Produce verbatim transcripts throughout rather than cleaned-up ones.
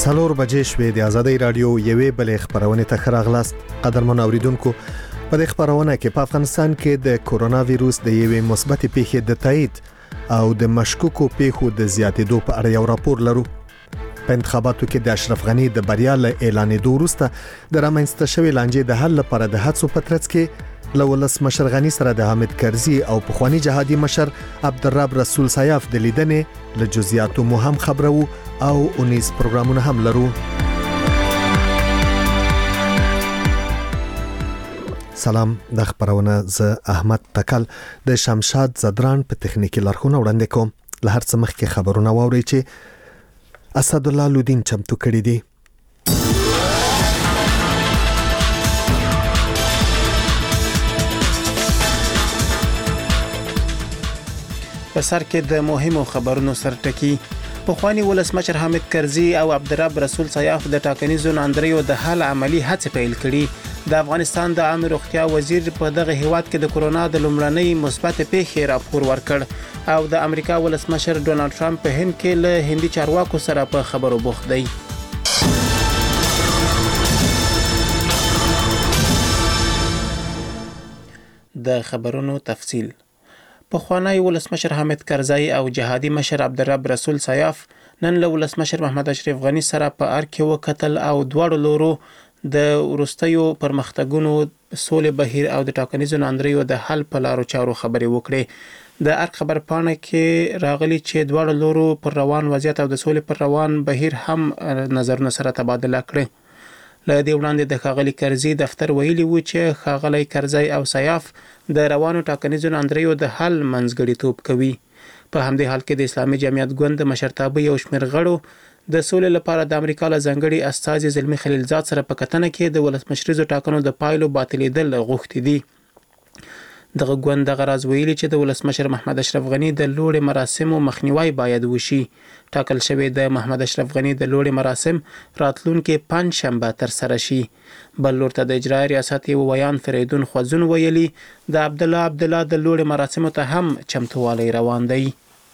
څلور بجې شوې د آزادۍ رادیو یوې بلې خبرونه ته خراغلاست. قدرمن اوریدونکو، په دې خبرونه کې په افغانستان کې د کورونا وایروس د یوې مثبتې پیښې د تایید او د مشکوکو پیښو د زیاتېدو په اړه یو راپور لرو. په انتخاباتو کې د اشرف غنی د بریا له اعلانېدو وروسته د رامنځته شوې لانجې د حل لپاره د هڅو په ترڅ کې له ولسمشر غنی سره د حامد کرزي او پخوانی جهادي مشر عبدالرب رسول سایاف د لیدنې له جزئیاتو مو هم خبرو او اونیز پروګرامونه هم لرو. سلام، د خبرونه ز احمد تکل د شمشاد زدران په تخنیکی لارښوونه وړاندې کوم. له هر څه مخکې خبرونه واوري چې اسد الله لودین چمتو کړی دی. په سر کې د مهمو خبرونو سرټکی. پخوانی ولسمشر حامد کرزي او عبدالرب رسول سایاف د ټاکنیزو ناندریو د حل عملی هڅې پیل کړي. د افغانستان د عامه روغتیا وزیر په دغه هیواد کې د کورونا د لومړنۍ مثبت پیښې راپور ورکړ او د امریکا ولسمشر ډونالد ټرمپ په هند کې له هندي چارواکو سره په خبرو بوخت دی. د خبرونو تفصیل. پخوانی ولسمشر حامد کرزي او جهادي مشر عبدالرب رسول سایاف نن له ولسمشر محمد اشرف غنی سره په ار کې وکتل او دواړو لورو د ورستیو پرمختګونو سولې بهیر او د ټاکنیزو ناندریو د حل په لارو چارو خبرې وکړې. د ار خبر پاڼه کې راغلي چې دواړو لورو پر روان وضعیت او د سولې پر روان بهیر هم نظرونه سره تبادله کړي. له دې وړاندې د ښاغلي کرزي دفتر ویلي و چې ښاغلي کرزي او سایاف د روانو ټاکنیزو ناندریو د حل منځګړیتوب کوي. په همدې حال کې د اسلامي جمعیت ګوند د مشرتابه یو شمېر غړو د سولې لپاره د امریکا له ځانګړي استازي زلمي خلیلزاد سره په کتنه کې د ولسمشریزو ټاکنو د پایلو باطلېدل غوښتي دي. دغه ګوند دغه راز ویلي چې د ولسمشر محمد اشرف غنی د لوړې مراسمو مخنیوي باید وشي. ټاکل شوی د محمد اشرف غنی د لوړې مراسم راتلونکي پنځ شنبه تر سره شي. بل لور ته د اجرایي ریاست یو ویان فریدون خوځون ویلي د عبدالله عبدالله د لوړې مراسمو ته هم چمتووالی روان دی.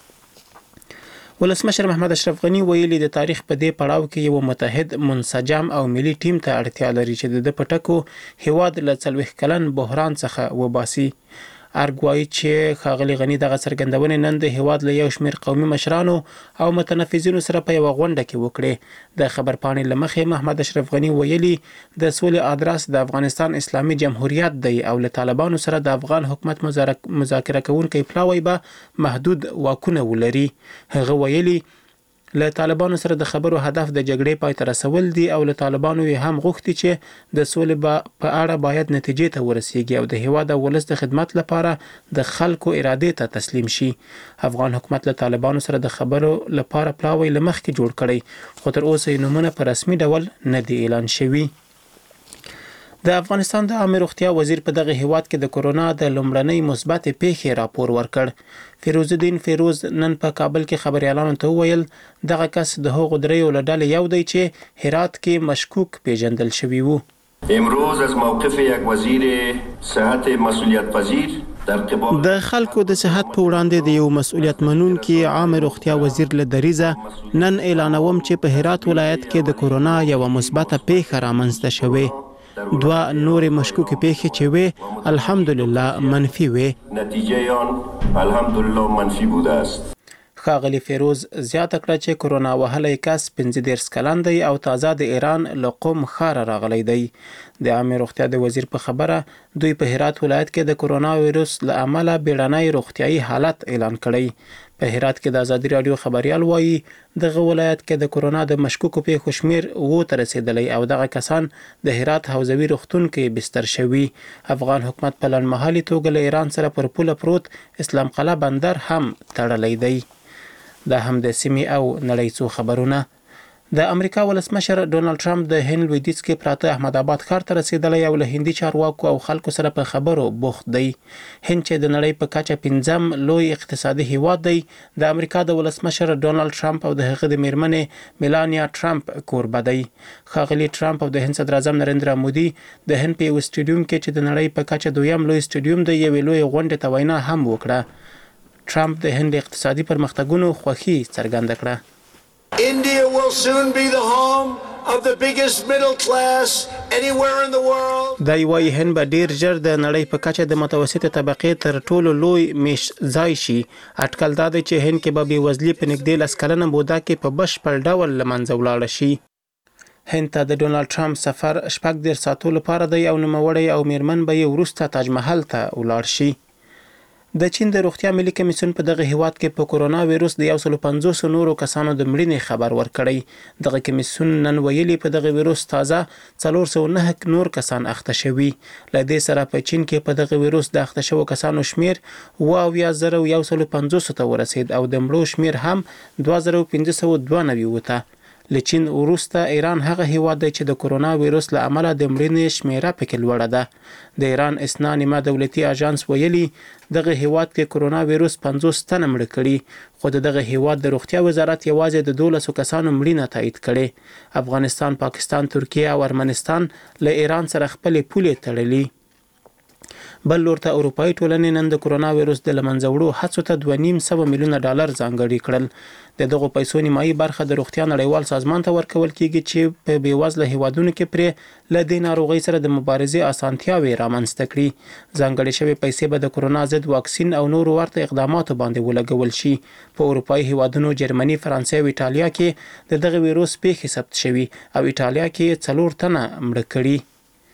ولسمشر محمد اشرف غنی ویلي د تاریخ په دې پړاو کې یو متحد، منسجم او ملي ټیم ته اړتیا لري چې د پټکو هیواد له څلوېښت کلن بحران څخه وباسي. ارګوایي چې ښاغلي غنی دغه څرګندونې نن د هیواد له یو شمېر قومي مشرانو او متنفذینو سره په یوه غونډه کې وکړې. د خبر پاڼې له مخې محمد اشرف غنی ویلي د سولې ادرس د افغانستان اسلامي جمهوریت دی او له طالبانو سره د افغان حکومت مذاکره کوونکی پلاوی به محدود واکونه ولري. هغه ویلي له طالبانو سره د خبرو هدف د جګړې پای ته رسول دي او له طالبانو یې هم غوښتي چې د سولې په اړه باید نتیجې ته ورسیږي او د هیواد او ولس د خدمت لپاره د خلکو ارادې ته تسلیم شي. افغان حکومت له طالبانو سره د خبرو لپاره پلاوی له مخکې جوړ کړی خو تر اوسه یې نومونه په رسمي ډول نه دي اعلان شوي. د افغانستان د عامه روغتیا وزیر په دغه هیواد کې د کورونا د لومړنۍ مثبت پیښې راپور ورکړ. فیروز الدین فیروز نن په کابل کې خبريالانو ته وویل دغه کس د هغو دریو له ډلې یو دی چې هرات کې مشکوک پیژندل شوی وو. امروز از موقف یک وزیر صحت مسئولیت پذیر د خلکو د صحت په وړاندې د یو مسؤلیت منونکي عامه روغتیا وزیر له دریزه نن اعلانوم چې په هرات ولایت کې د کورونا یو مثبت پیښه رامنځته شوې. دوا نورې مشکوکې پیښې چې وې الحمدلله منفي وې. نتیجه آن الحمدلله منفي بوده است. ښاغلي فیروز زیاته کړه چې کورونا وهلی کس پنځه دېرش کلن دی او تازه د ایران له قم ښاره راغلی دی. د عامه روغتیا د وزیر په خبره دوی په هرات ولایت کې د کورونا وایروس له امله بیړنی روغتیایي حالت اعلان کړی. په هرات کې د آزادي رادیو خبريال وایي دغه ولایت کې د کورونا د مشکوکو پیښو شمېر اووه ته رسېدلی او دغه کسان د هرات حوزوي روغتون کې بستر شوي. افغان حکومت په لنډمهالي توګه له ایران سره پر پوله پروت اسلام قلعه بندر هم تړلی دی. دا هم د سیمې او نړۍ څو خبرونه. د امریکا ولسمشر ډونالد ټرمپ د هند لویدیځ کې پراته احمد آباد ښار ته رسیدلی او له هندي چارواکو او خلکو سره په خبرو بوخت دی. هند چې د نړۍ په کچه پنځم لوی اقتصادي هیواد دی د امریکا د ولسمشر ډونالد ټرمپ او د هغه د میرمنې میلانیا ټرمپ کوربه دی. ښاغلي ټرمپ او د هند صدر اعظم نریندرا مودي د هند په یو سټیډیوم کې چې د نړۍ په کچه دویم لوی سټیډیوم دی یوې لوی غونډې ته وینا هم وکړه. ټرمپ د هند اقتصادي پرمختګونو خوښي څرګنده کړه. India will soon be the home of the biggest middle class anywhere in the world. دا یوایي هند به ډیر ژر د نړۍ په کچه د متوسطه طبقې تر ټولو لوی میش ځای شي. اټکل دا دی چې هند کې به بېوزلي په نږدې لس کلنه موده کې په بشپړ ډول له منځه ولاړه شي. هند ته د ډونالد ټرمپ سفر شپږ دېرش ساعتو لپاره دی او نوموړی او میرمن به یې وروسته تاج محل ته ولاړ شي. د چین د روغتیا ملي کمیسیون په دغه هیواد کې په کورونا وایروس د یو سل پنځوس نورو کسانو د مړینې خبر ورکړی. دغه کمیسیون نن ویلي په دغه وایروس تازه څلور سوه نه نور کسان اخته شوي. له دې سره په چین کې په دغه وایروس د اخته شوو کسانو شمیر اوه اویا زره یو سل پنځوس ته ورسید او د مړو شمیر هم دوه زره پنځه سوه دوه نوي وته. له چین وروسته ایران هغه هیواد دی چې د کورونا وایروس له امله د مړینې شمیره پکې لوړه ده. د ایران اسنا نیمه دولتي اژانس ویلي دغه هیواد کې کورونا وایروس پنځوس تنه مړه کړي، خو د دغه هیواد د روغتیا وزارت یوازې د دولسو کسانو مړینه تایید کړي. افغانستان، پاکستان، ترکیه او ارمنستان له ایران سره خپلې پولې تړلي. بل لور ته اروپایي ټولنې نن د کورونا وایروس د له منځه وړو هڅو ته دوه نیم سوه میلیونه ډالر ځانګړي کړل. د دغو پیسو نیمایي برخه د روغتیا نړیوال سازمان ته ورکول کیږي چې په بېوزله هیوادونو کې پرې له دې ناروغۍ سره د مبارزې اسانتیاوې رامنځته کړي. ځانګړې شوې پیسې به د کورونا ضد واکسین او نورو ورته اقداماتو باندې ولګول شي. په اروپایي هیوادونو جرمني، فرانسې او ایټالیا کې د دغه وایروس پیښې ثبت شوي او ایټالیا کې څلور تنه مړه کړي.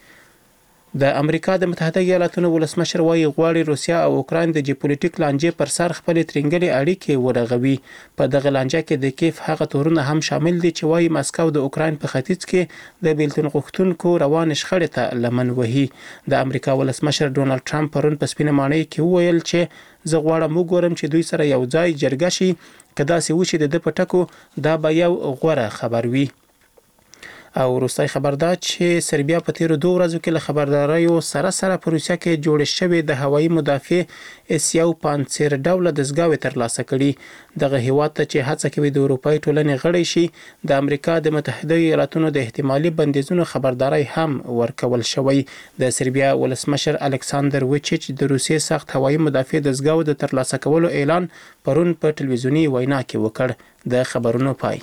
د امریکا د متحده ایالاتونو ولسمشر وایي غواړي روسیا او اوکراین د جیوپولیټیک لانجې پر سر خپلې ترنګلې اړیکې ورغوي. په دغه لانجه کې د کیف هغه تورونه هم شامل دي چې وایي مسکو د اوکراین په ختیځ کې د بیلتون غوښتونکو روانې شخړې ته لمن وهي. د امریکا ولسمشر ډونالد ټرمپ پرون په سپینه ماڼۍ کې وویل چې زه غواړم وګورم چې دوی سره یو ځای جرګه شي. که داسې وشي د ده په ټکو دا به یو غوره خبر وي. او وروستی خبر دا چې سربیا په تیرو دوه ورځو کې له خبرداریو سره سره په روسیا کې جوړې شوې د هوایي مدافع اس یو پانڅیر ډوله دستګاوې ترلاسه کړي. دغه هیواد ته چې هڅه کوي د اروپایي ټولنې غړی شي د امریکا د متحده ایالاتونو د احتمالي بندیزونو خبرداری هم ورکول شوی. د سربیا ولسمشر الکساندر ویچیچ د روسیې سخت هوایي مدافع دستګاو د ترلاسه کولو اعلان پرون په ټلویزیوني وینا کې وکړ. د خبرونو پای.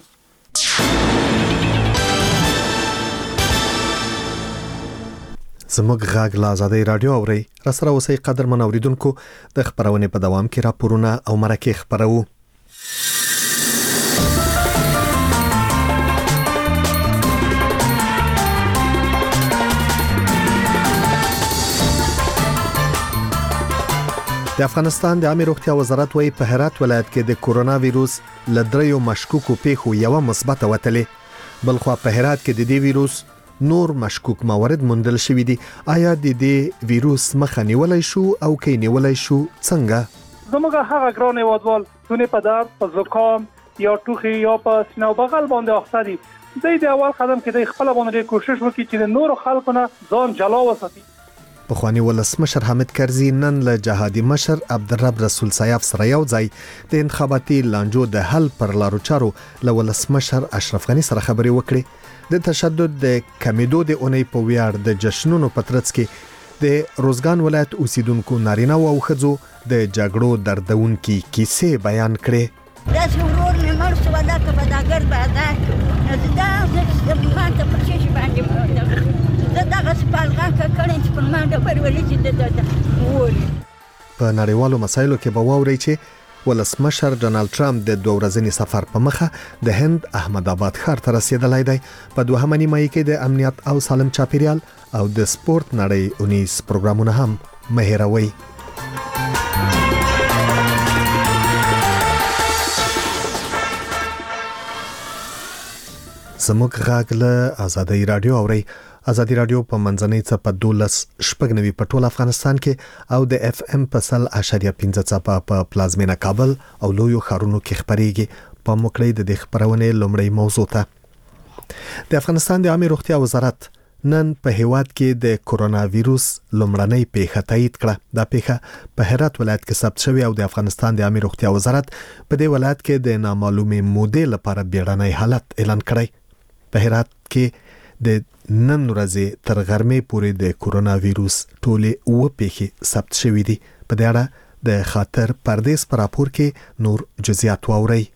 زموږ غږ له آزادۍ رادیو اورئ. راسره اوسئ قدرمن اوریدونکو. د خبرونې په دوام کې راپورونه او مرکې خبرو. د افغانستان د عامه روغتیا وزارت وايي په هرات ولایت کې د کورونا وایروس له دریو مشکوکو پیښو یو مثبته وتلې. بلخو په هرات کې د دې وایروس نور مشکوک موارد موندل شوي دي. آیا د دې وایروس مخه نیولای شو او کې نیولای شو څنګه؟ زموږ هغه ګران هیوادوال څونه په درد، په زکام یا ټوخي یا په سینه او بغل باندې اخته دي، دوی د اول قدم کې د خپل باندې کوشش وکړي چې د نورو خلکو نه ځان جلا وساتي. پخوانی ولسمشر حامد کرزي نن له جهادي مشر عبدالرب رسول سیاف سره یو ځای د انتخاباتي لانجو د حل پر لارو چارو له ولسمشر اشرف غني سره خبرې وکړې. د تشدد د کمیدو د اونۍ په ویاړ د جشنونو په ترڅ کې د روزګان ولایت اوسیدونکو نارینه او ښځو د جګړو دردونکي کیسې بیان کړې. دا څورور مې مړ شو دا که په داګر باندې دا زه ما ته په شیشه باندې زه دغه سپالغه کړم چې په ما د پرولې چې د ووري. په نړیوالو مسایلو کې به واورئ چې ولسمشر ډونالد ټرمپ د دوه ورځني سفر په مخه د هند احمد آباد ښار ته رسیدلی دی. په دوهمه نیمایي کې د امنیت او سالم چاپیریال او د سپورت نړۍ اونیز پروګرامونه هم مه هېروئ. زموږ غږ له آزادۍ رادیو اورئ. آزادي رادیو په منځنۍ څپه دولس شپږ نوي په ټول افغانستان کې او د اف ام په سل اشاریه پنځه څپه په پلازمینه کابل او لویو ښارونو کې خبرېږي. په موکړی د دې خبرونې لومړی موضوع ته د افغانستان د عامه روغتیا وزارت نن په هیواد کې د کورونا وایروس لومړنۍ پیښه تایید کړه. دا پیښه په هرات ولایت کې ثبت شوې او د افغانستان د عامه روغتیا وزارت په دې ولایت کې د نامعلومې مودې لپاره بیړنی حالت اعلان کړی. په هرات کې د نن ورځې تر غرمې پورې د کورونا وایروس ټولې اوه پیښې ثبت شوې دي. په دې اړه د خاطر پردیس پر راپور کې نور جزئیات واورئ.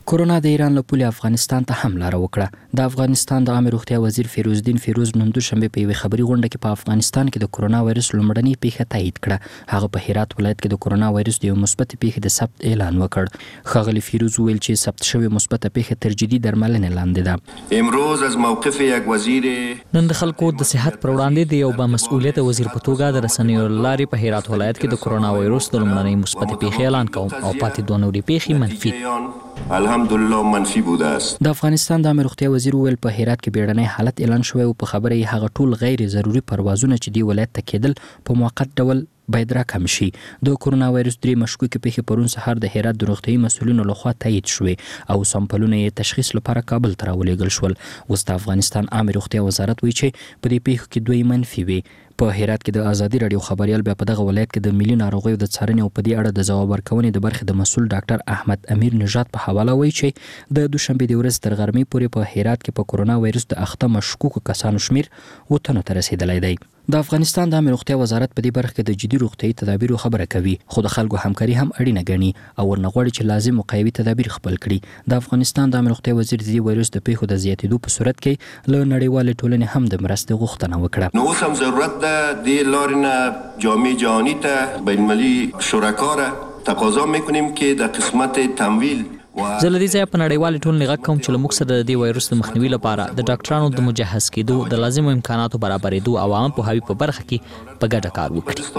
کورونا د ایران له پولې افغانستان ته هم لاره وکړه. د افغانستان د عامه روغتیا وزیر فیروز الدین فیروز نن دوشنبه په یوه خبري غونډه کې په افغانستان کې د کورونا وایرس لومړنۍ پیښه تایید کړه. هغه په هرات ولایت کې د کورونا وایرس د یو مثبت پیښې د ثبت اعلان وکړ. ښاغلي فیروز ویل چې ثبت شوی مثبت پیښه تر جدي درملنې لاندې ده. امروز از موقف یک وزیر نن د خلکو د صحت پر وړاندې د یو با مسؤلیت وزیر په توګه د رسنیو لارې په هرات ولایت کې د کورونا وایرس د لومړنۍ مثبت پیښې اعلان کوم او پاتې دوه نورې پیښې منفي الحمدلله منفي بوده است. د افغانستان د عامه روغتیا وزیر ویل په هرات کې بیړنی حالت اعلان شوی او په خبره یې هغه ټول غیر ضروري پروازونه چې دی ولایت ته کېدل په موقت ډول باید راکم شي. د کورونا وایرس درې مشکوکې پیښې پرون سهار د هرات د روغتیايي مسؤلینو لخوا تایید شوې او سامپلونه یې تشخیص لپاره کابل ته راولېږل شول. اوس د افغانستان عامه روغتیا وزارت وایي چې په دې پیښو کې دوی منفي وي. په هرات کې د ازادي رادیو خبريال بیا په دغه ولایت کې د ملي ناروغیو د څارنې او په دې اړه د ځواب ورکونې د برخې د مسؤل ډاکټر احمد امیر نژاد په حواله وایي چې د دوشنبه د ورځې تر غرمې پورې په هرات کې په کورونا وایرس د اخته مشکوکو کسانو شمیر وتنو ته رسیدلی دی. د افغانستان د عامه روغتیا وزارت په دې برخه کې د جدي روغتیايي تدابیرو خبره کوي، خو د خلکو همکاري هم اړینه ګڼي او ورنه غواړي چې لازم وقایوي تدابیر خپل کړي. د افغانستان د عامه روغتیا وزیر د دې وایرس د پیښو د زیاتېدو په صورت کې له نړیوالې ټولنې هم د مرستې غوښتنه وکړه. نو اوس هم ضرورت ده د لارې جامعه جهانی ته بین‌المللي شرکا را تقاضا میکنیم که در قسمت تمویل زه له دې ځایه په نړیوالې ټولنې غږ کوم چې له موږ سره د دې وایرس د مخنیوي لپاره د ډاکټرانو د مجهز کېدو د لازمو امکاناتو برابرېدو او عامه پوهاوي په برخه کې په ګډه کار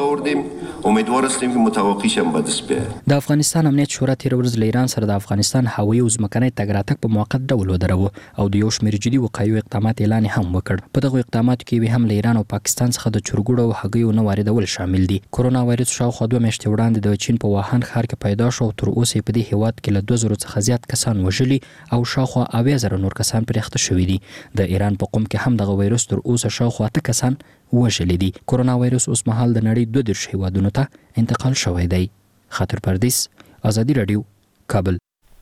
وکړي. امیدوار هستیم که متوقع شم به دست بیاید. د افغانستان امنیت شورا تیر ورځ له ایران سره د افغانستان هوایي او ځمکنی تګ راتګ په موقت ډول ودروه او د یو شمېر جدي وقایوي اقدامات اعلان هم وکړ. په دغو اقداماتو کې هم له ایران او پاکستان څخه د چرګوړو او هګیو نه واردول شامل دي. کورونا وایرس شاوخوا دوه میاشتې وړاندې د چین په ووهان ښار کې پیدا شو او تر اوسه په دې هیواد کې له دوه زرو څخه زیات کسان وژلي او شاوخوا اویا زره نور کسان پرې اخته شوي دي. د ایران په قم کې هم دغه وایرس تر اوسه شاوخوا اته کسان وژلي دي. کورونا وایرس اوس مهال د نړۍ دوه دېرش هیوادونو ته انتقال شوی دی. خاطر پردیس، ازادي رادیو، کابل.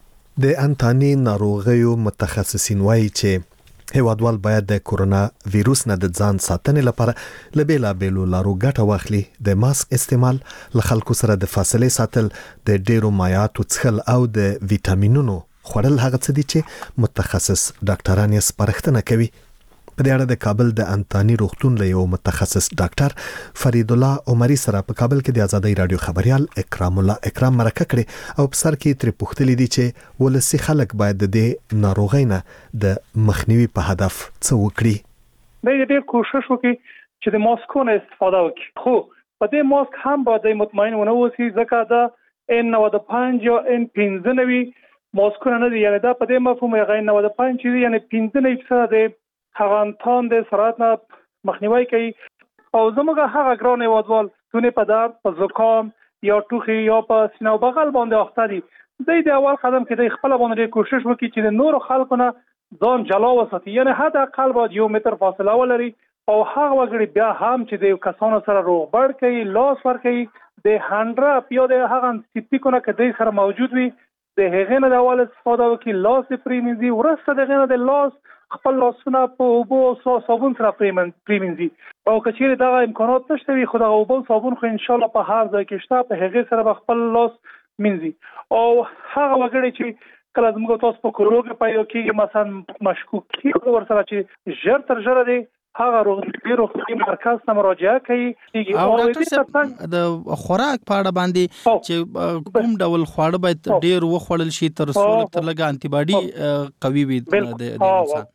د انتاني ناروغیو متخصصین وایي چې هیوادوال باید د کورونا ویروس نه د ځان ساتنې لپاره له بیلابیلو لارو ګټه واخلي. د ماسک استعمال، له خلکو سره د فاصلې ساتل، د ډیرو مایعاتو څښل او د ویټامینونو خوړل هغه څه دي چې متخصص ډاکټران یې سپارښتنه کوي. په دې اړه د کابل د انتاني روغتون له یو متخصص ډاکټر فرید الله عمري سره په کابل کې د ازادي رادیو خبريال اکرام الله اکرام مرکه کړې او په سر کې تر پوښتلې دي چې ولسی خلک باید د دې ناروغۍ نه د مخنیوي په هدف څه وکړي. باید ډېر کوشش وکړي چې د ماسکونو استفاده وکړي. خو په دې ماسک هم باید مطمئن ونه اوسي ځکه دا ان نود و پنج یا ان پنځه نوي ماسکونه نه دي، یعنی دا په دې مفهوم یې غیر نود و پنج چې یعنی پنځه نوي فیصد د هغه انتان د سرعت نه مخنیوي کوي. او زموږ هغه ګران هیوادوال دونه په درد، په زکام یا ټوخي یا په سینه او بغل باندې اخته دي، دوی د اول قدم کې د خپل باندې کوشش وکړي چې د نورو خلکو نه ځان جلا وساتي، یعنی حتی اقل باید یو متر فاصله ولري او هغه وګړي بیا هم چې د کسانو سره روغبړ کوي، لاس ور کوي، د هاندرا یا د هغه سیپیکونه کې د سره موجود وي د هغه نه د اول استفاده وکړي، لاس پریمنځي، ورسته د هغه د لاس خپل لاسونه په اوبو او صابون سره پریمنځي. او کچېرې دا امکانات نشته وي خو د اوبو صابون خو ان شاء الله په هر ځای کې شته، په هغه سره خپل لاس مینځي. او هغه وګړي چې کله زموږ تاسو په کورونا کې پیدا کیږي مثلا مشکوک کیږي ورسره چې ژر تر ژره دی هغه روغتي روغتي مرکز ته مراجعه کوي. او ډاکټر صاحب د خوراک په اړه باندې چې کوم ډول خواړه باید ډیر وخوړل شي تر څو تر لږه انټي باډي قوي وي د انسان.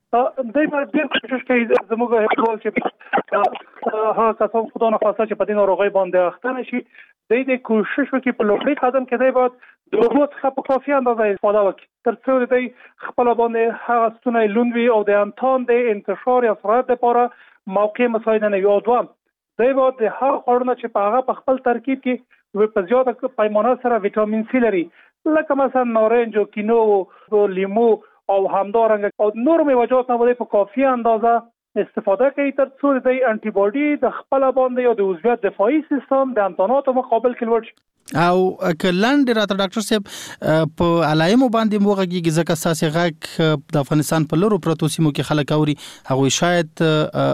دای په ډیر کوشش کوي زموږ هیواد چې ها تاسو خدای نه خواسته چې په دې ناروغي باندې اخته نشي، دای د کوشش وکړي په لومړي قدم کې دی باید د اوبو څخه په کافي اندازه استفاده وکړي تر څو دی خپل باندې هغه ستونی لوند وي او د انتان د انتشار یا سرعت لپاره موقع مساعده نه وي. او دوام دی باید د هر خوړو چې په هغه په خپل ترکیب کې په زیاته پیمانه سره ویټامین سی لري، لکه مثلا نارنج او کینو او لیمو او همدارنګه او نور میوه‌جات نه باید په کافي اندازه استفاده کوي تر څو د انټي باډي د خپل باندې یا د عضویت دفاعي سیستم د انتاناتو مقابل کې لوړ شي. او کلند راته ډاکټر صاحب په علایمو باندې موږ ځکه اساسي غږ د افغانستان په لورو پروتو سیمو کې خلک اوري، هغه شاید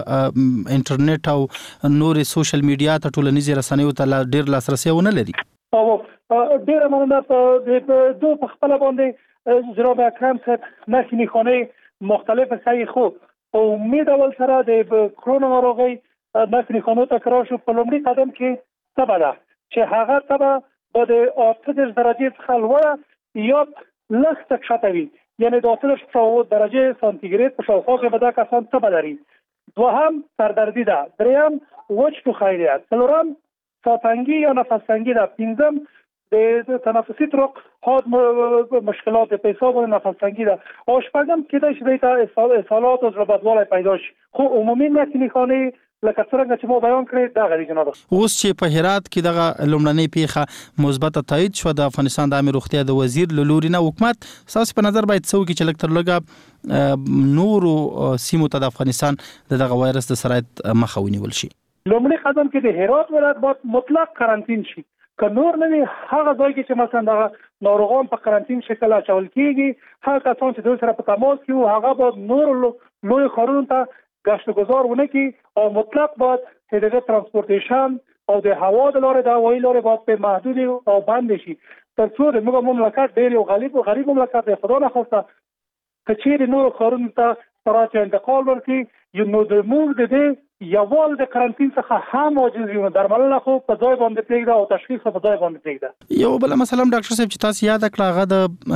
انټرنیټ او نور سوشل میډیا ته ټولنیزې رسنیو ته ډیر لاسرسي ونه لري. او ډیر مننه په دوه په خپل باندې جناب اکرم صاحب نخینی خانه مختلف سعی خو امید اول سره د کرونا ناروغي نخینی خانه تکرار شو په لومړي قدم کې تبه ده چې هغه تبه با د اته درجه څخه لوړه یا لږ تکشته وي یعنی د اته درجه سانتیگراد په شاوخوا کې به دا کسان تبه لري. دوهم سردردی ده. دریم وچ ټوخی ده. څلورم ساتنگی یا نفس تنگی ده. پنځم د تنفسي طرق حاد مشکلات پیساب و نفس تنگی ده. او شپږم کېدای شي د اسهالات او زړه بدوالی پیدا شي. خو عمومي نښې خانې لکه څنګه چې مو بیان کړی دغه دی جناب. اوس چې په هرات کې دغه لومړنۍ پیښه مثبت تایید شو د افغانستان د امیر روغتیا د وزیر له لوري نه حکومت ساس په نظر باید څو کې چې لکتر لګه نور سیمو ته د افغانستان دغه وایرس د سرایت مخه ونیول شي. لومړی قدم کې د هرات ولایت باید مطلق قرنطین شي. که نور نه وي هغه ځای کې چې مثلا د ناروغان په قرنطین شکل اچول کیږي هغه کسان چې دوی سره په تماس کې وو هغه به نور لوی ښارونو ته گشت گذار ونه کی او مطلق باید هدف ترانسپورتیشن او د هوا د لارې د هوایي لارې باید په محدود او بند شي تر څو د موږ مملکت ډېر یو غریب او غریب مملکت دی خدا نخواسته که چیرې نور ښارونو ته سرعت انتقال ورکړي یو نو د موږ د دې یوال د قرنطین څخه هم عاجز یو درملنه خو په ځای باندې پرېږده او تشخیص په ځای باندې پرېږده. یو بل مثلا ډاکټر صاحب چې تاسو یاد کړه هغه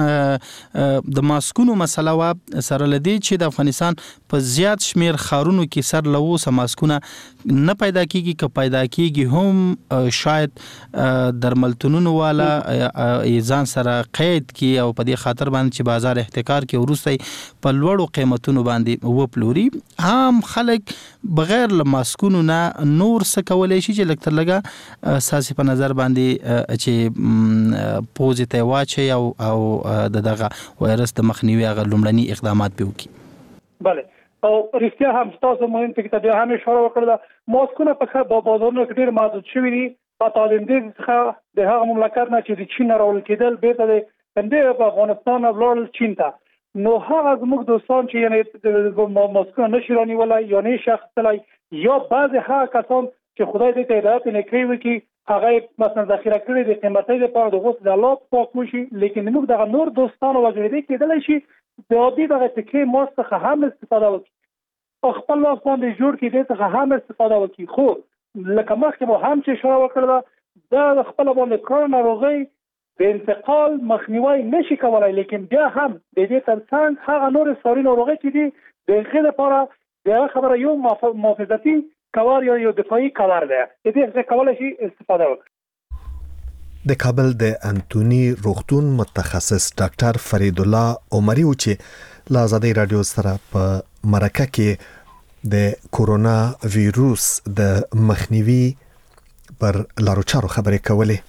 د د ماسکونو مسله وا سره لدی چې د افغانستان په زیات شمیر خارونو کې سر لوسه ماسکونه نه پیدا کیږي که پیدا کیږي هم شاید درملتونونو والا ځان سره قید کی او په دې خاطر باندې چې بازار احتکار کې ورسته په لوړو قیمتونو باندې وپلوري هم خلک بغیر له ماسکونو نه نور څه کولای شي چې لکتر لګه اساسي په نظر باندې چې پوزیټیو واچي او او دغه وایرس د مخنیوي غو لومړني اقدامات به وکړي. بله او رښتیا هم تاسو مهم ټکی ته هم اشاره وکړه ماسکونه په بازارونو کې ډېر محدود شوي دي په تالندې څخه د هغه مملکت نه چې د چین راول کېدل بیرته د اندې په افغانستان او لوړ چین ته نو هغه زموږ دوستان چې یعنی ماسکونه نشي رانیولای یا نه شخص تلای یا بعض هغه کسان چې خدای دې ته هدایت نکړي وي چې هغه مثلا ذخیره کړي د قیمتي لپاره د غوښ د الله پاک وشي لیکن موږ دغه نور دوستانو وجوده کېدلی شي د عادي دغه تکي ماست څخه هم استفاده وکړي او خپل لاس باندې جوړ کړي دې څخه هم استفاده وکړي. خو لکه مخکې مو هم چې اشاره وکړه دا خپل باندې کرونا ناروغي د انتقال مخنیوي نشي کولای لیکن بیا هم د دې ترڅنګ هغه نور ساري ناروغي چې دي د هغې لپاره دا خبره یو محافظتي کار یا یو دفاعي کار دی چې دې کولای شي استفاده وکړي. د کابل د انټونی روغتون متخصص ډاکټر فرید الله عمری و چې له آزادۍ رادیو سره په مرکه کې د کورونا ویروس د مخنیوي پر لارو چارو خبرې کولې.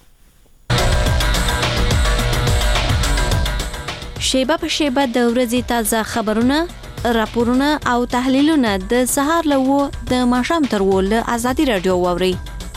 شیبه په شیبه د ورځې تازه خبرونه راپورونه او تحلیلونه د سهار له و د ماښام تر و له آزادۍ رادیو واوري.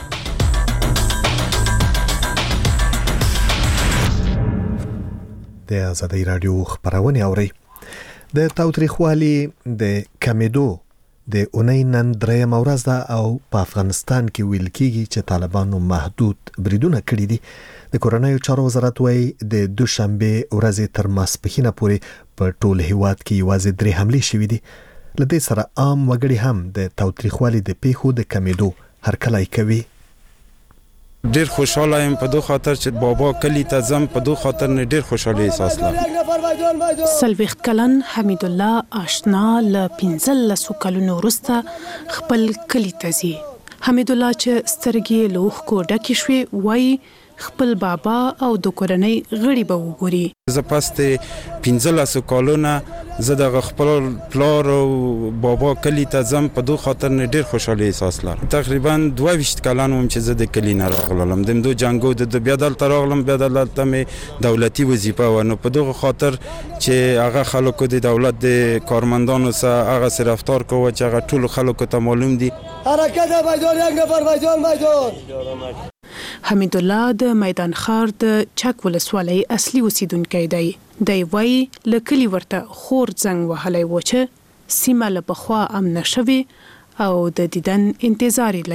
د آزادۍ رادیو خبرونه اوري. د تاوتریخوالي د کمیدو د اونۍ نن درېیم ورځ ده او په افغانستان کې ویل کېږي چې طالبانو محدود بریدونه کړي دي. د کورنیو چارو وزارت وايي د دوشنبه ورځې تر ماسپښینه پورې په ټول هیواد کې یوازې درې حملې شوې دي. له دې سره عام وګړي هم د تاوتریخوالي د پیښو د کمیدو هرکلی کوي. ډیر خوشاله یم په دوه خاطر چې بابا کلی ته زم په دوه خاطر نه ډیر خوشاله احساس لرم. سلوخت کلن حمید الله آشنا ل پنځلس کلونو وروسته خپل کلی ته ځي. حمید الله چې سترګې لوخ کو ډکې شوې وای خپل بابا او د کورنۍ غړي به وګوري. زه پسته پنځلس کلونه زه د خپل پلار او بابا کلی ته زم په دوه خاطر نه ډیر خوشاله احساس لرم. تقریبا دوه ویشت کلن وم چې زه د کلی نه راغلم. د دو جنگو د بیا دلته راغلم بیا دلته مې دولتي وظیفه و نو په دوه خاطر چې هغه خلکو د دولت د کارمندانو سره هغه سره رفتار کوي چې هغه ټول خلکو ته معلوم دي. حرکت میدان یک نفر میدان میدان حمید الله د میدان ښار د چک ولسوالۍ اصلي اوسیدونکی دی. دی وایي له کلي ورته خور زنګ وهلی و چې سیمه له پخوا امنه شوې او د دیدن انتظار لري.